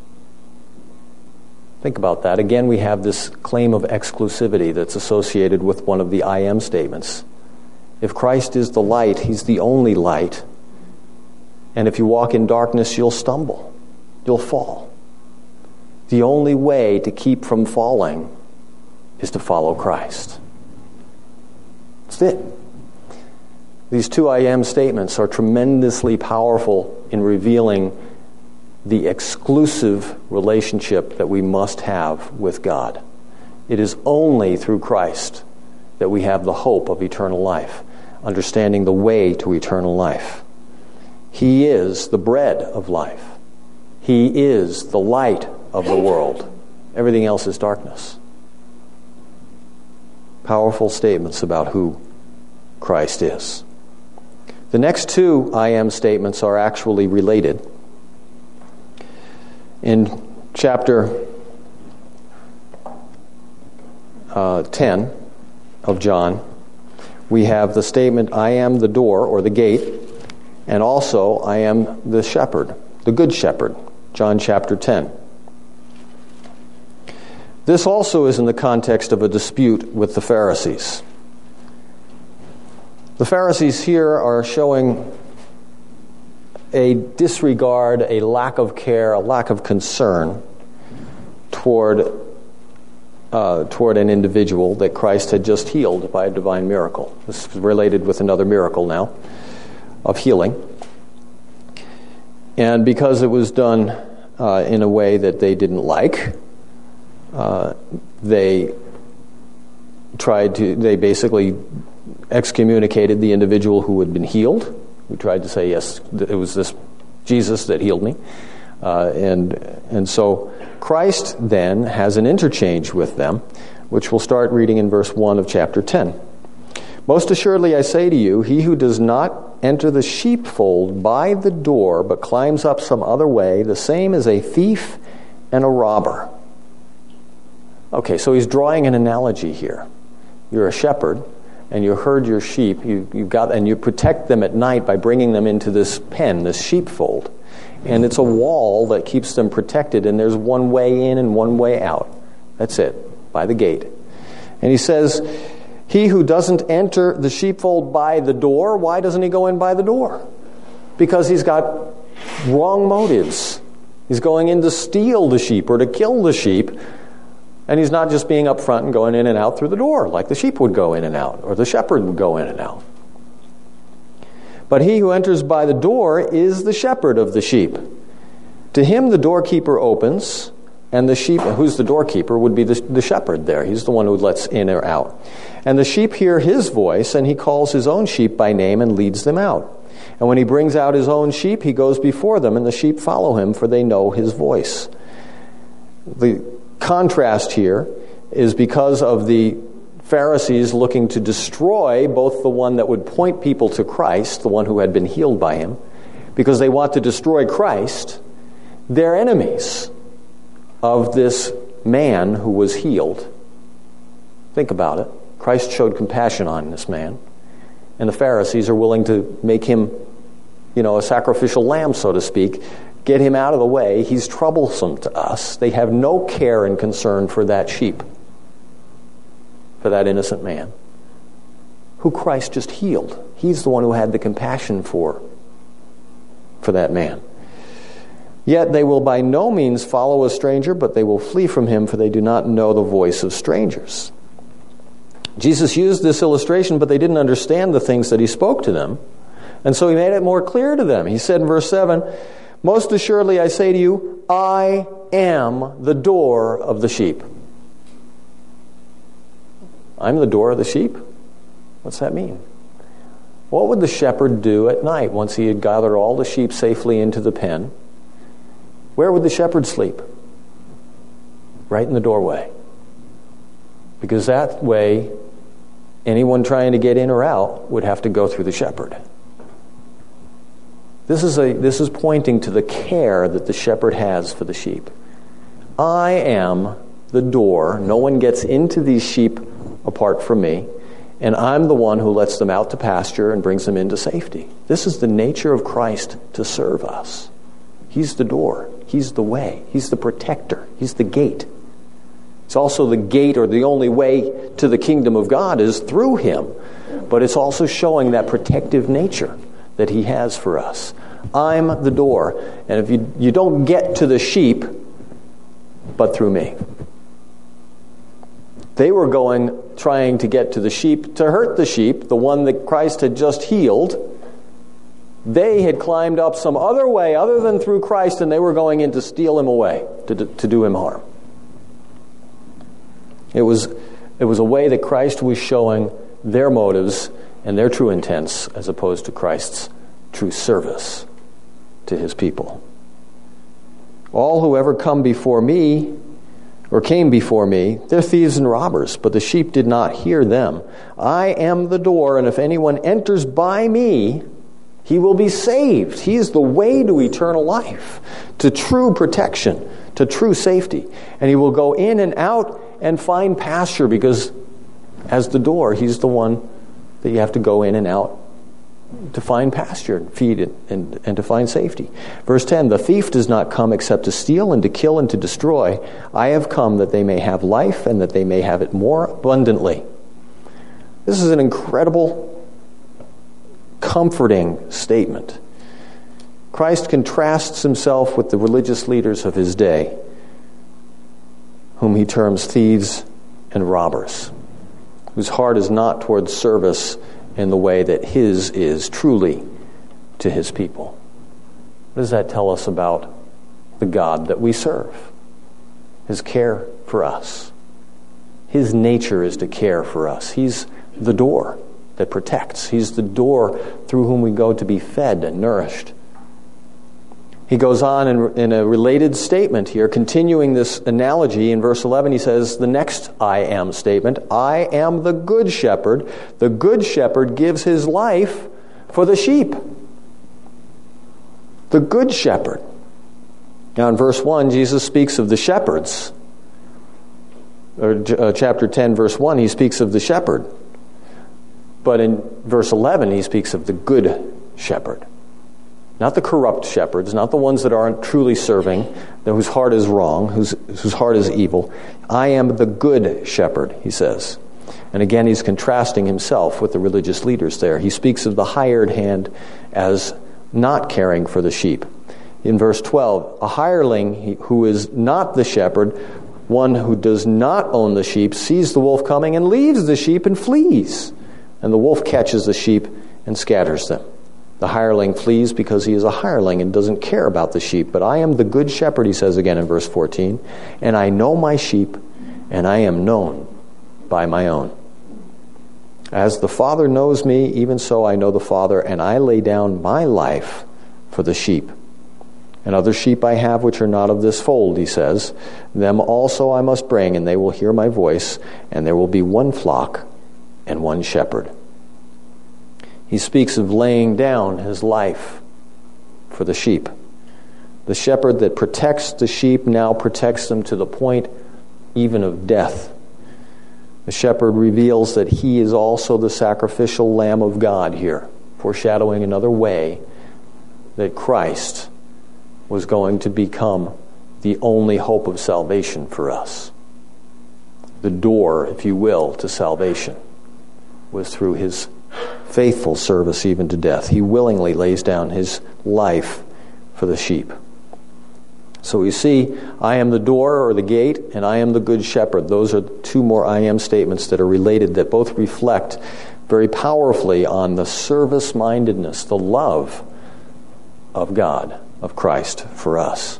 [SPEAKER 1] Think about that. Again, we have this claim of exclusivity that's associated with one of the I am statements. If Christ is the light, he's the only light. And if you walk in darkness, you'll stumble. You'll fall. The only way to keep from falling is to follow Christ. That's it. These two I am statements are tremendously powerful in revealing the exclusive relationship that we must have with God. It is only through Christ that we have the hope of eternal life, understanding the way to eternal life. He is the bread of life. He is the light of the world. Everything else is darkness. Powerful statements about who Christ is. The next two I am statements are actually related. In chapter uh, ten of John, we have the statement, I am the door or the gate, and also I am the shepherd, the good shepherd, John chapter ten. This also is in the context of a dispute with the Pharisees. The Pharisees here are showing a disregard, a lack of care, a lack of concern toward, uh, toward an individual that Christ had just healed by a divine miracle. This is related with another miracle now of healing. And because it was done uh, in a way that they didn't like, Uh, they tried to, they basically excommunicated the individual who had been healed, who tried to say, yes, it was this Jesus that healed me. Uh, and, and so Christ then has an interchange with them, which we'll start reading in verse one of chapter ten. Most assuredly I say to you, he who does not enter the sheepfold by the door, but climbs up some other way, the same is a thief and a robber. Okay, so he's drawing an analogy here. You're a shepherd, and you herd your sheep, you, you got, and you protect them at night by bringing them into this pen, this sheepfold. And it's a wall that keeps them protected, and there's one way in and one way out. That's it, by the gate. And he says, he who doesn't enter the sheepfold by the door, why doesn't he go in by the door? Because he's got wrong motives. He's going in to steal the sheep or to kill the sheep. And he's not just being up front and going in and out through the door like the sheep would go in and out, or the shepherd would go in and out. But he who enters by the door is the shepherd of the sheep. To him the doorkeeper opens, and the sheep, who's the doorkeeper, would be the, the shepherd there. He's the one who lets in or out. And the sheep hear his voice, and he calls his own sheep by name and leads them out. And when he brings out his own sheep, he goes before them, and the sheep follow him, for they know his voice. The contrast here is because of the Pharisees looking to destroy both the one that would point people to Christ, the one who had been healed by him, because they want to destroy Christ, they're enemies of this man who was healed. Think about it. Christ showed compassion on this man, and the Pharisees are willing to make him, you know, a sacrificial lamb, so to speak, get him out of the way. He's troublesome to us. They have no care and concern for that sheep, for that innocent man, who Christ just healed. He's the one who had the compassion for, for that man. Yet they will by no means follow a stranger, but they will flee from him, for they do not know the voice of strangers. Jesus used this illustration, but they didn't understand the things that he spoke to them. And so he made it more clear to them. He said in verse seven, "Most assuredly I say to you, I am the door of the sheep." I'm the door of the sheep? What's that mean? What would the shepherd do at night once he had gathered all the sheep safely into the pen? Where would the shepherd sleep? Right in the doorway. Because that way, anyone trying to get in or out would have to go through the shepherd. This is a this is pointing to the care that the shepherd has for the sheep. I am the door. No one gets into these sheep apart from me, and I'm the one who lets them out to pasture and brings them into safety. This is the nature of Christ to serve us. He's the door. He's the way. He's the protector. He's the gate. It's also the gate, or the only way to the kingdom of God is through him. But it's also showing that protective nature that he has for us. I'm the door. And if you, you don't get to the sheep but through me. They were going, trying to get to the sheep, to hurt the sheep, the one that Christ had just healed. They had climbed up some other way other than through Christ, and they were going in to steal him away, to, to do him harm. It was, it was a way that Christ was showing their motives and their true intents as opposed to Christ's true service to his people. All who ever come before me, or came before me, they're thieves and robbers, but the sheep did not hear them. I am the door, and if anyone enters by me, he will be saved. He is the way to eternal life, to true protection, to true safety. And he will go in and out and find pasture, because as the door, he's the one that you have to go in and out to find pasture, and feed it, and, and to find safety. Verse ten, the thief does not come except to steal and to kill and to destroy. I have come that they may have life and that they may have it more abundantly. This is an incredible, comforting statement. Christ contrasts himself with the religious leaders of his day, whom he terms thieves and robbers, whose heart is not towards service in the way that his is truly to his people. What does that tell us about the God that we serve? His care for us. His nature is to care for us. He's the door that protects. He's the door through whom we go to be fed and nourished. He goes on in, in a related statement here, continuing this analogy. In verse eleven, he says, the next I am statement, I am the good shepherd. The good shepherd gives his life for the sheep. The good shepherd. Now in verse one, Jesus speaks of the shepherds. Or uh, chapter ten, verse one, he speaks of the shepherd. But in verse eleven, he speaks of the good shepherd. Not the corrupt shepherds, not the ones that aren't truly serving, whose heart is wrong, whose, whose heart is evil. I am the good shepherd, he says. And again, he's contrasting himself with the religious leaders there. He speaks of the hired hand as not caring for the sheep. In verse twelve, a hireling who is not the shepherd, one who does not own the sheep, sees the wolf coming and leaves the sheep and flees. And the wolf catches the sheep and scatters them. The hireling flees because he is a hireling and doesn't care about the sheep. But I am the good shepherd, he says again in verse fourteen, and I know my sheep, and I am known by my own. As the Father knows me, even so I know the Father, and I lay down my life for the sheep. And other sheep I have which are not of this fold, he says. Them also I must bring, and they will hear my voice, and there will be one flock and one shepherd. He speaks of laying down his life for the sheep. The shepherd that protects the sheep now protects them to the point even of death. The shepherd reveals that he is also the sacrificial Lamb of God here, foreshadowing another way that Christ was going to become the only hope of salvation for us. The door, if you will, to salvation was through his faithful service even to death. He willingly lays down his life for the sheep. So we see, I am the door or the gate, and I am the good shepherd. Those are two more I am statements that are related, that both reflect very powerfully on the service-mindedness, the love of God, of Christ for us.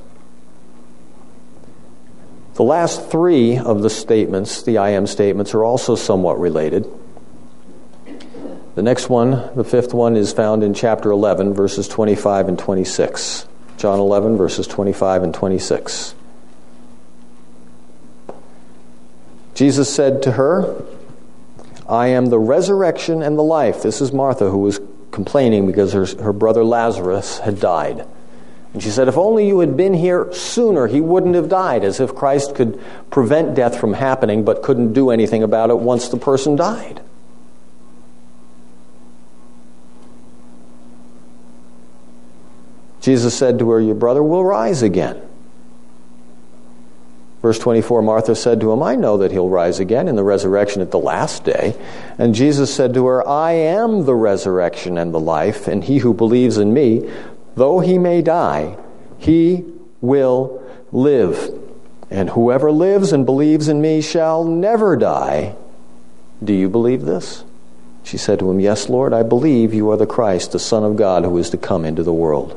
[SPEAKER 1] The last three of the statements, the I am statements, are also somewhat related. The next one, the fifth one, is found in chapter eleven, verses twenty-five and twenty-six. John eleven, verses twenty-five and twenty-six. Jesus said to her, I am the resurrection and the life. This is Martha, who was complaining because her, her brother Lazarus had died. And she said, if only you had been here sooner, he wouldn't have died, as if Christ could prevent death from happening but couldn't do anything about it once the person died. Jesus said to her, your brother will rise again. Verse twenty-four, Martha said to him, I know that he'll rise again in the resurrection at the last day. And Jesus said to her, I am the resurrection and the life, and he who believes in me, though he may die, he will live. And whoever lives and believes in me shall never die. Do you believe this? She said to him, yes, Lord, I believe you are the Christ, the Son of God, who is to come into the world.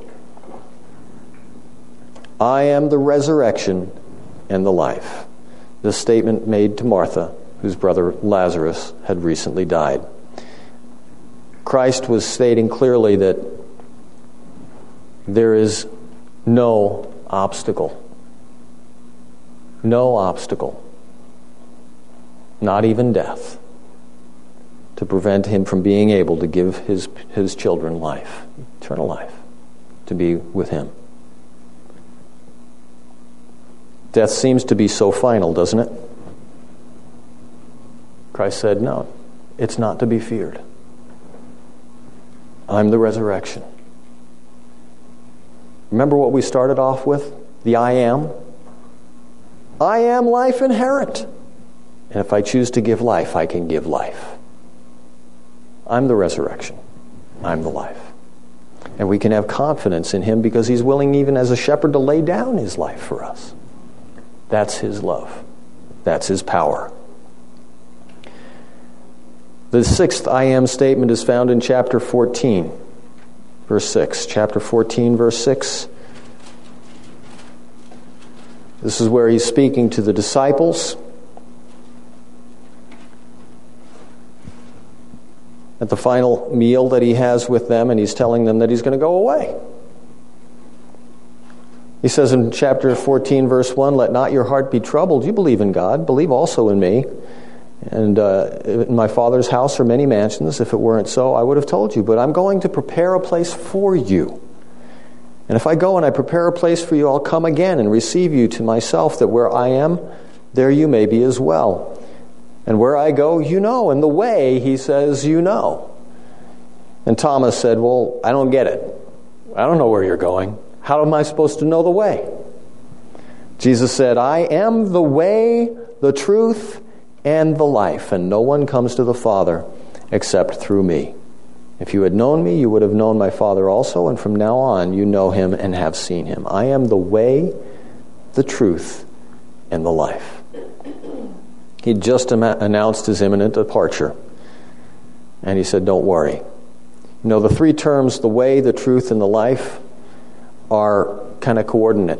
[SPEAKER 1] I am the resurrection and the life. This statement made to Martha, whose brother Lazarus had recently died. Christ was stating clearly that there is no obstacle. No obstacle. Not even death, to prevent him from being able to give his, his children life, eternal life, to be with him. Death seems to be so final, doesn't it? Christ said, no, it's not to be feared. I'm the resurrection. Remember what we started off with? The I am. I am life inherent. And if I choose to give life, I can give life. I'm the resurrection. I'm the life. And we can have confidence in him because he's willing, even as a shepherd, to lay down his life for us. That's his love. That's his power. The sixth I am statement is found in chapter fourteen, verse six. Chapter fourteen, verse six. This is where he's speaking to the disciples at the final meal that he has with them, and he's telling them that he's going to go away. He says in chapter fourteen, verse one, let not your heart be troubled. You believe in God, believe also in me. And uh, in my Father's house are many mansions. If it weren't so, I would have told you. But I'm going to prepare a place for you. And if I go and I prepare a place for you, I'll come again and receive you to myself, that where I am, there you may be as well. And where I go, you know. And the way, he says, you know. And Thomas said, well, I don't get it. I don't know where you're going. How am I supposed to know the way? Jesus said, I am the way, the truth, and the life, and no one comes to the Father except through me. If you had known me, you would have known my Father also, and from now on you know him and have seen him. I am the way, the truth, and the life. He just am- announced his imminent departure, and he said, don't worry. You know, the three terms, the way, the truth, and the life, are kind of coordinate.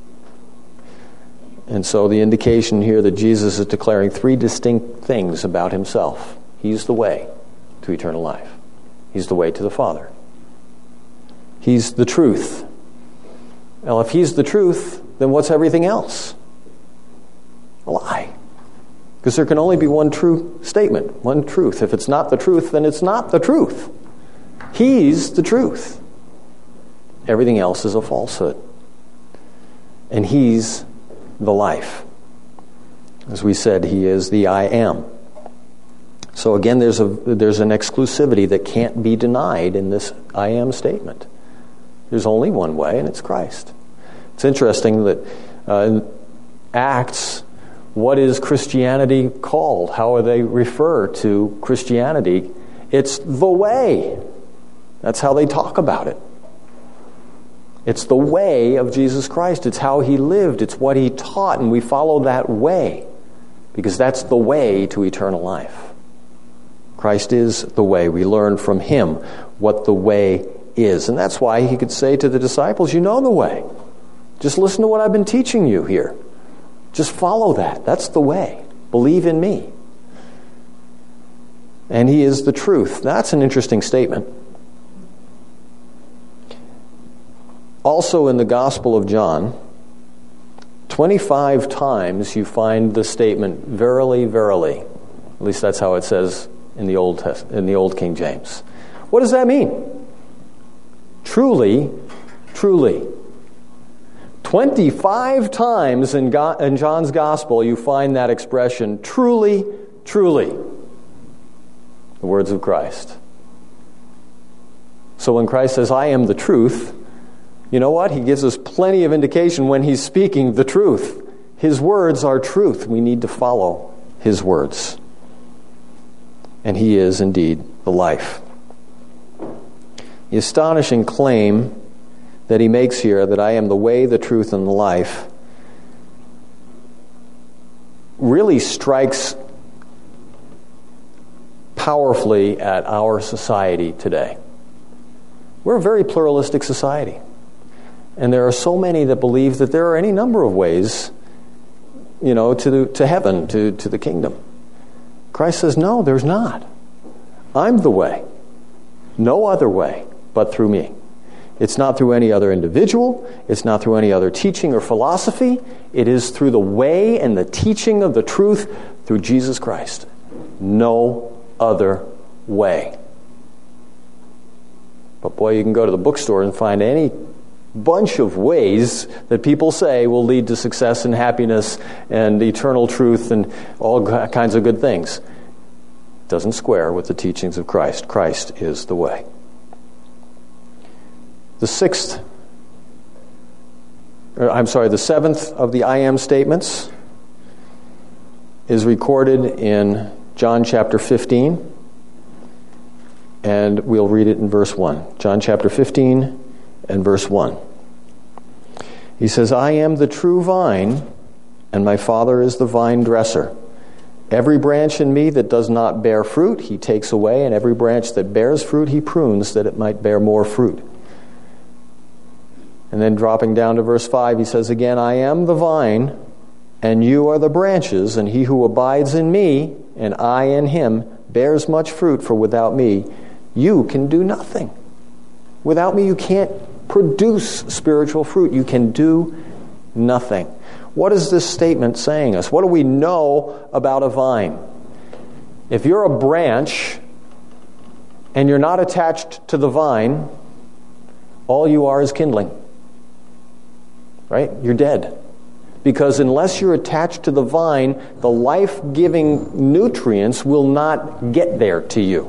[SPEAKER 1] And so the indication here that Jesus is declaring three distinct things about himself. He's the way to eternal life. He's the way to the Father. He's the truth. Well, if he's the truth, then what's everything else? A lie. Because there can only be one true statement, one truth. If it's not the truth, then it's not the truth. He's the truth. Everything else is a falsehood. And he's the life. As we said, he is the I am. So again, there's a there's an exclusivity that can't be denied in this I am statement. There's only one way, and it's Christ. It's interesting that uh, in Acts, what is Christianity called? How are they refer to Christianity? It's the way. That's how they talk about it. It's the way of Jesus Christ. It's how he lived. It's what he taught, and we follow that way because that's the way to eternal life. Christ is the way. We learn from him what the way is. And that's why he could say to the disciples, you know the way. Just listen to what I've been teaching you here. Just follow that. That's the way. Believe in me. And he is the truth. That's an interesting statement. Also in the Gospel of John, twenty-five times you find the statement, verily, verily. At least that's how it says in the Old Test- in the Old King James. What does that mean? Truly, truly. twenty-five times in, God, in John's Gospel you find that expression, truly, truly. The words of Christ. So when Christ says, I am the truth, you know what? He gives us plenty of indication when he's speaking the truth. His words are truth. We need to follow his words. And he is indeed the life. The astonishing claim that he makes here, that I am the way, the truth, and the life, really strikes powerfully at our society today. We're a very pluralistic society. And there are so many that believe that there are any number of ways, you know, to the, to heaven, to, to the kingdom. Christ says, no, there's not. I'm the way. No other way but through me. It's not through any other individual. It's not through any other teaching or philosophy. It is through the way and the teaching of the truth through Jesus Christ. No other way. But boy, you can go to the bookstore and find any bunch of ways that people say will lead to success and happiness and eternal truth and all kinds of good things. It doesn't square with the teachings of Christ. Christ is the way. The sixth, or I'm sorry, the seventh of the I am statements is recorded in John chapter fifteen, and we'll read it in verse one. John chapter fifteen and verse one. He says, I am the true vine, and my Father is the vine dresser. Every branch in me that does not bear fruit, he takes away, and every branch that bears fruit, he prunes, that it might bear more fruit. And then dropping down to verse five, he says again, I am the vine, and you are the branches, and he who abides in me, and I in him, bears much fruit, for without me, you can do nothing. Without me, you can't produce spiritual fruit. You can do nothing. What is this statement saying us? What do we know about a vine? If you're a branch and you're not attached to the vine, all you are is kindling. Right? You're dead. Because unless you're attached to the vine, the life-giving nutrients will not get there to you.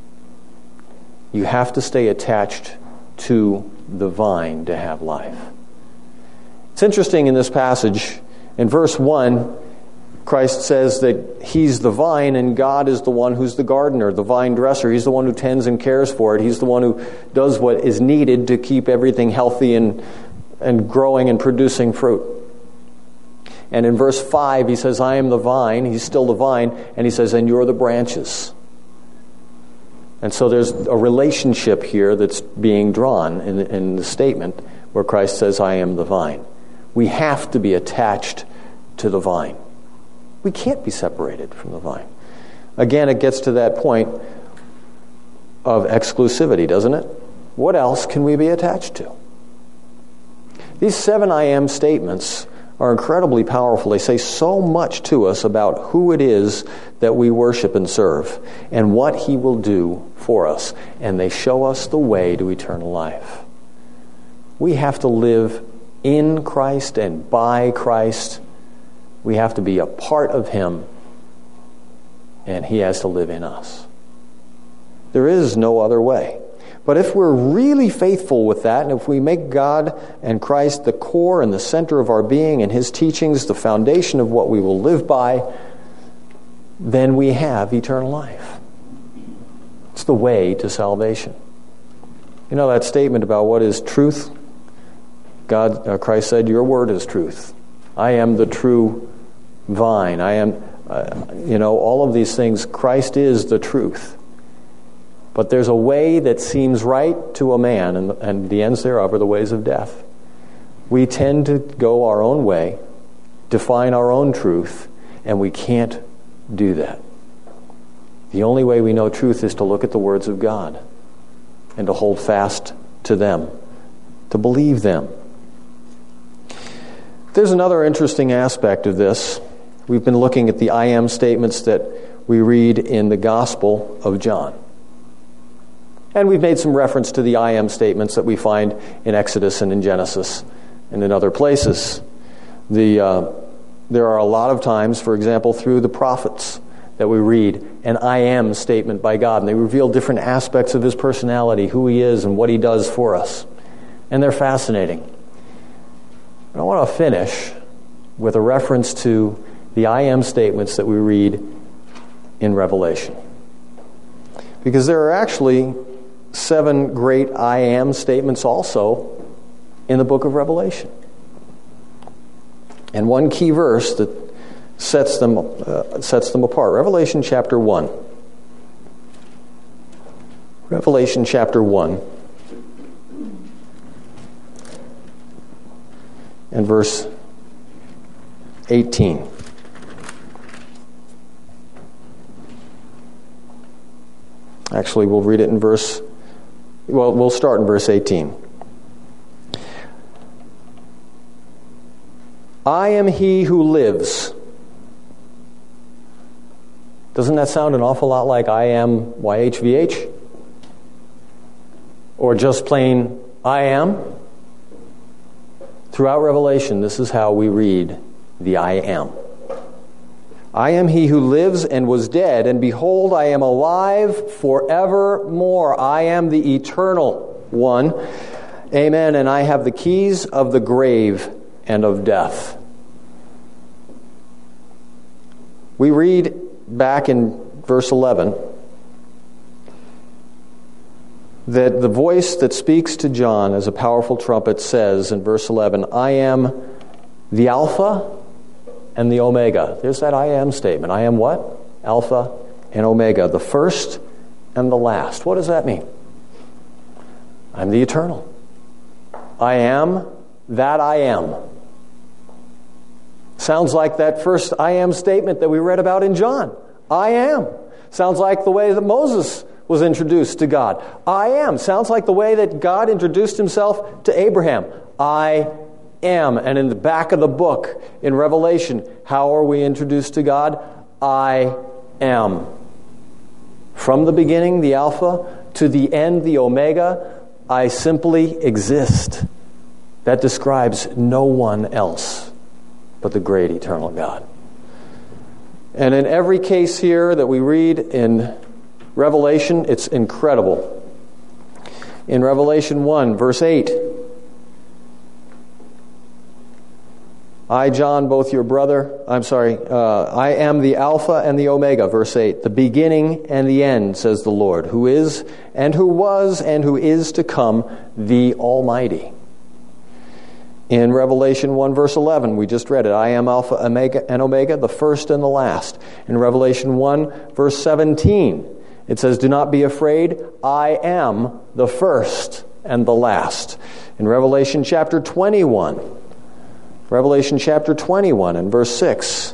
[SPEAKER 1] You have to stay attached to the vine to have life. It's interesting in this passage, in verse one, Christ says that he's the vine and God is the one who's the gardener, the vine dresser. He's the one who tends and cares for it. He's the one who does what is needed to keep everything healthy and, and growing and producing fruit. And in verse five, he says, I am the vine. He's still the vine. And he says, and you're the branches. And so there's a relationship here that's being drawn in, in the statement where Christ says, I am the vine. We have to be attached to the vine. We can't be separated from the vine. Again, it gets to that point of exclusivity, doesn't it? What else can we be attached to? These seven I am statements are incredibly powerful. They say so much to us about who it is that we worship and serve and what he will do for us. And they show us the way to eternal life. We have to live in Christ and by Christ. We have to be a part of him, and he has to live in us. There is no other way. But if we're really faithful with that, and if we make God and Christ the core and the center of our being and his teachings the foundation of what we will live by, then we have eternal life. It's the way to salvation. You know that statement about what is truth? God, uh, Christ said, your word is truth. I am the true vine. I am, uh, you know, all of these things. Christ is the truth. But there's a way that seems right to a man, and, and the ends thereof are the ways of death. We tend to go our own way, define our own truth, and we can't do that. The only way we know truth is to look at the words of God and to hold fast to them, to believe them. There's another interesting aspect of this. We've been looking at the I am statements that we read in the Gospel of John. And we've made some reference to the I am statements that we find in Exodus and in Genesis and in other places. The uh, there are a lot of times, for example, through the prophets, that we read an I am statement by God. And they reveal different aspects of his personality, who he is and what he does for us. And they're fascinating. But I want to finish with a reference to the I am statements that we read in Revelation. Because there are actually seven great I am statements also in the book of Revelation. And one key verse that sets them uh, sets them apart. Revelation chapter one. Revelation chapter one. And verse eighteen. Actually, we'll read it in verse, well, we'll start in verse eighteen. I am he who lives. Doesn't that sound an awful lot like I am Y H V H? Or just plain I am? Throughout Revelation, this is how we read the I am. I am he who lives and was dead, and behold, I am alive forevermore. I am the eternal one. Amen. And I have the keys of the grave and of death. We read back in verse eleven that the voice that speaks to John as a powerful trumpet says in verse eleven, I am the Alpha and the Omega. There's that I am statement. I am what? Alpha and Omega, the first and the last. What does that mean? I'm the eternal. I am that I am. Sounds like that first I am statement that we read about in John. I am. Sounds like the way that Moses was introduced to God. I am. Sounds like the way that God introduced himself to Abraham. I am. And in the back of the book in Revelation, how are we introduced to God? I am. From the beginning, the Alpha, to the end, the Omega, I simply exist. That describes no one else but the great eternal God. And in every case here that we read in Revelation, it's incredible. In Revelation one, verse eight, I, John, both your brother, I'm sorry, uh, I am the Alpha and the Omega, verse eight, the beginning and the end, says the Lord, who is and who was and who is to come, the Almighty. In Revelation one, verse eleven, we just read it. I am Alpha Omega and Omega, the first and the last. In Revelation one, verse seventeen, it says, do not be afraid. I am the first and the last. In Revelation chapter twenty-one, Revelation chapter twenty-one and verse six.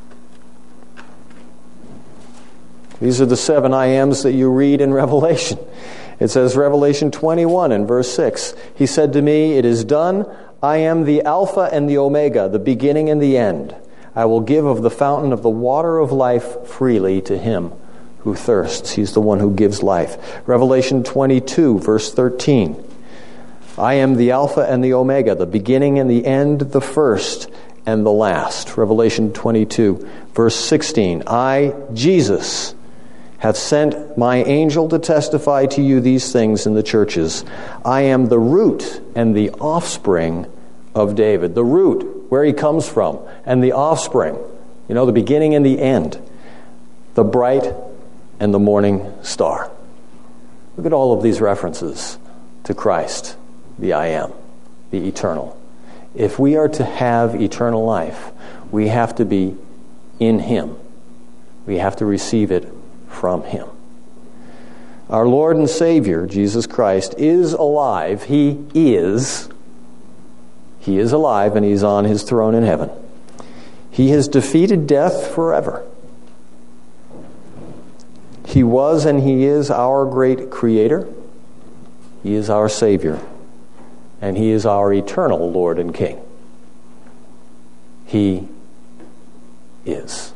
[SPEAKER 1] These are the seven I ams that you read in Revelation. It says, Revelation twenty-one and verse six, he said to me, it is done. I am the Alpha and the Omega, the beginning and the end. I will give of the fountain of the water of life freely to him who thirsts. He's the one who gives life. Revelation twenty-two, verse thirteen. I am the Alpha and the Omega, the beginning and the end, the first and the last. Revelation twenty-two, verse sixteen. I, Jesus, have sent my angel to testify to you these things in the churches. I am the root and the offspring of David. The root, where he comes from, and the offspring, you know, the beginning and the end. The bright and the morning star. Look at all of these references to Christ, the I am, the eternal, If we are to have eternal life, we have to be in Him. We have to receive it from Him. Our Lord and Savior, Jesus Christ, is alive. He is. He is alive, and He's on His throne in heaven. He has defeated death forever. He was and He is our great Creator. He is our Savior. And He is our eternal Lord and King. He is.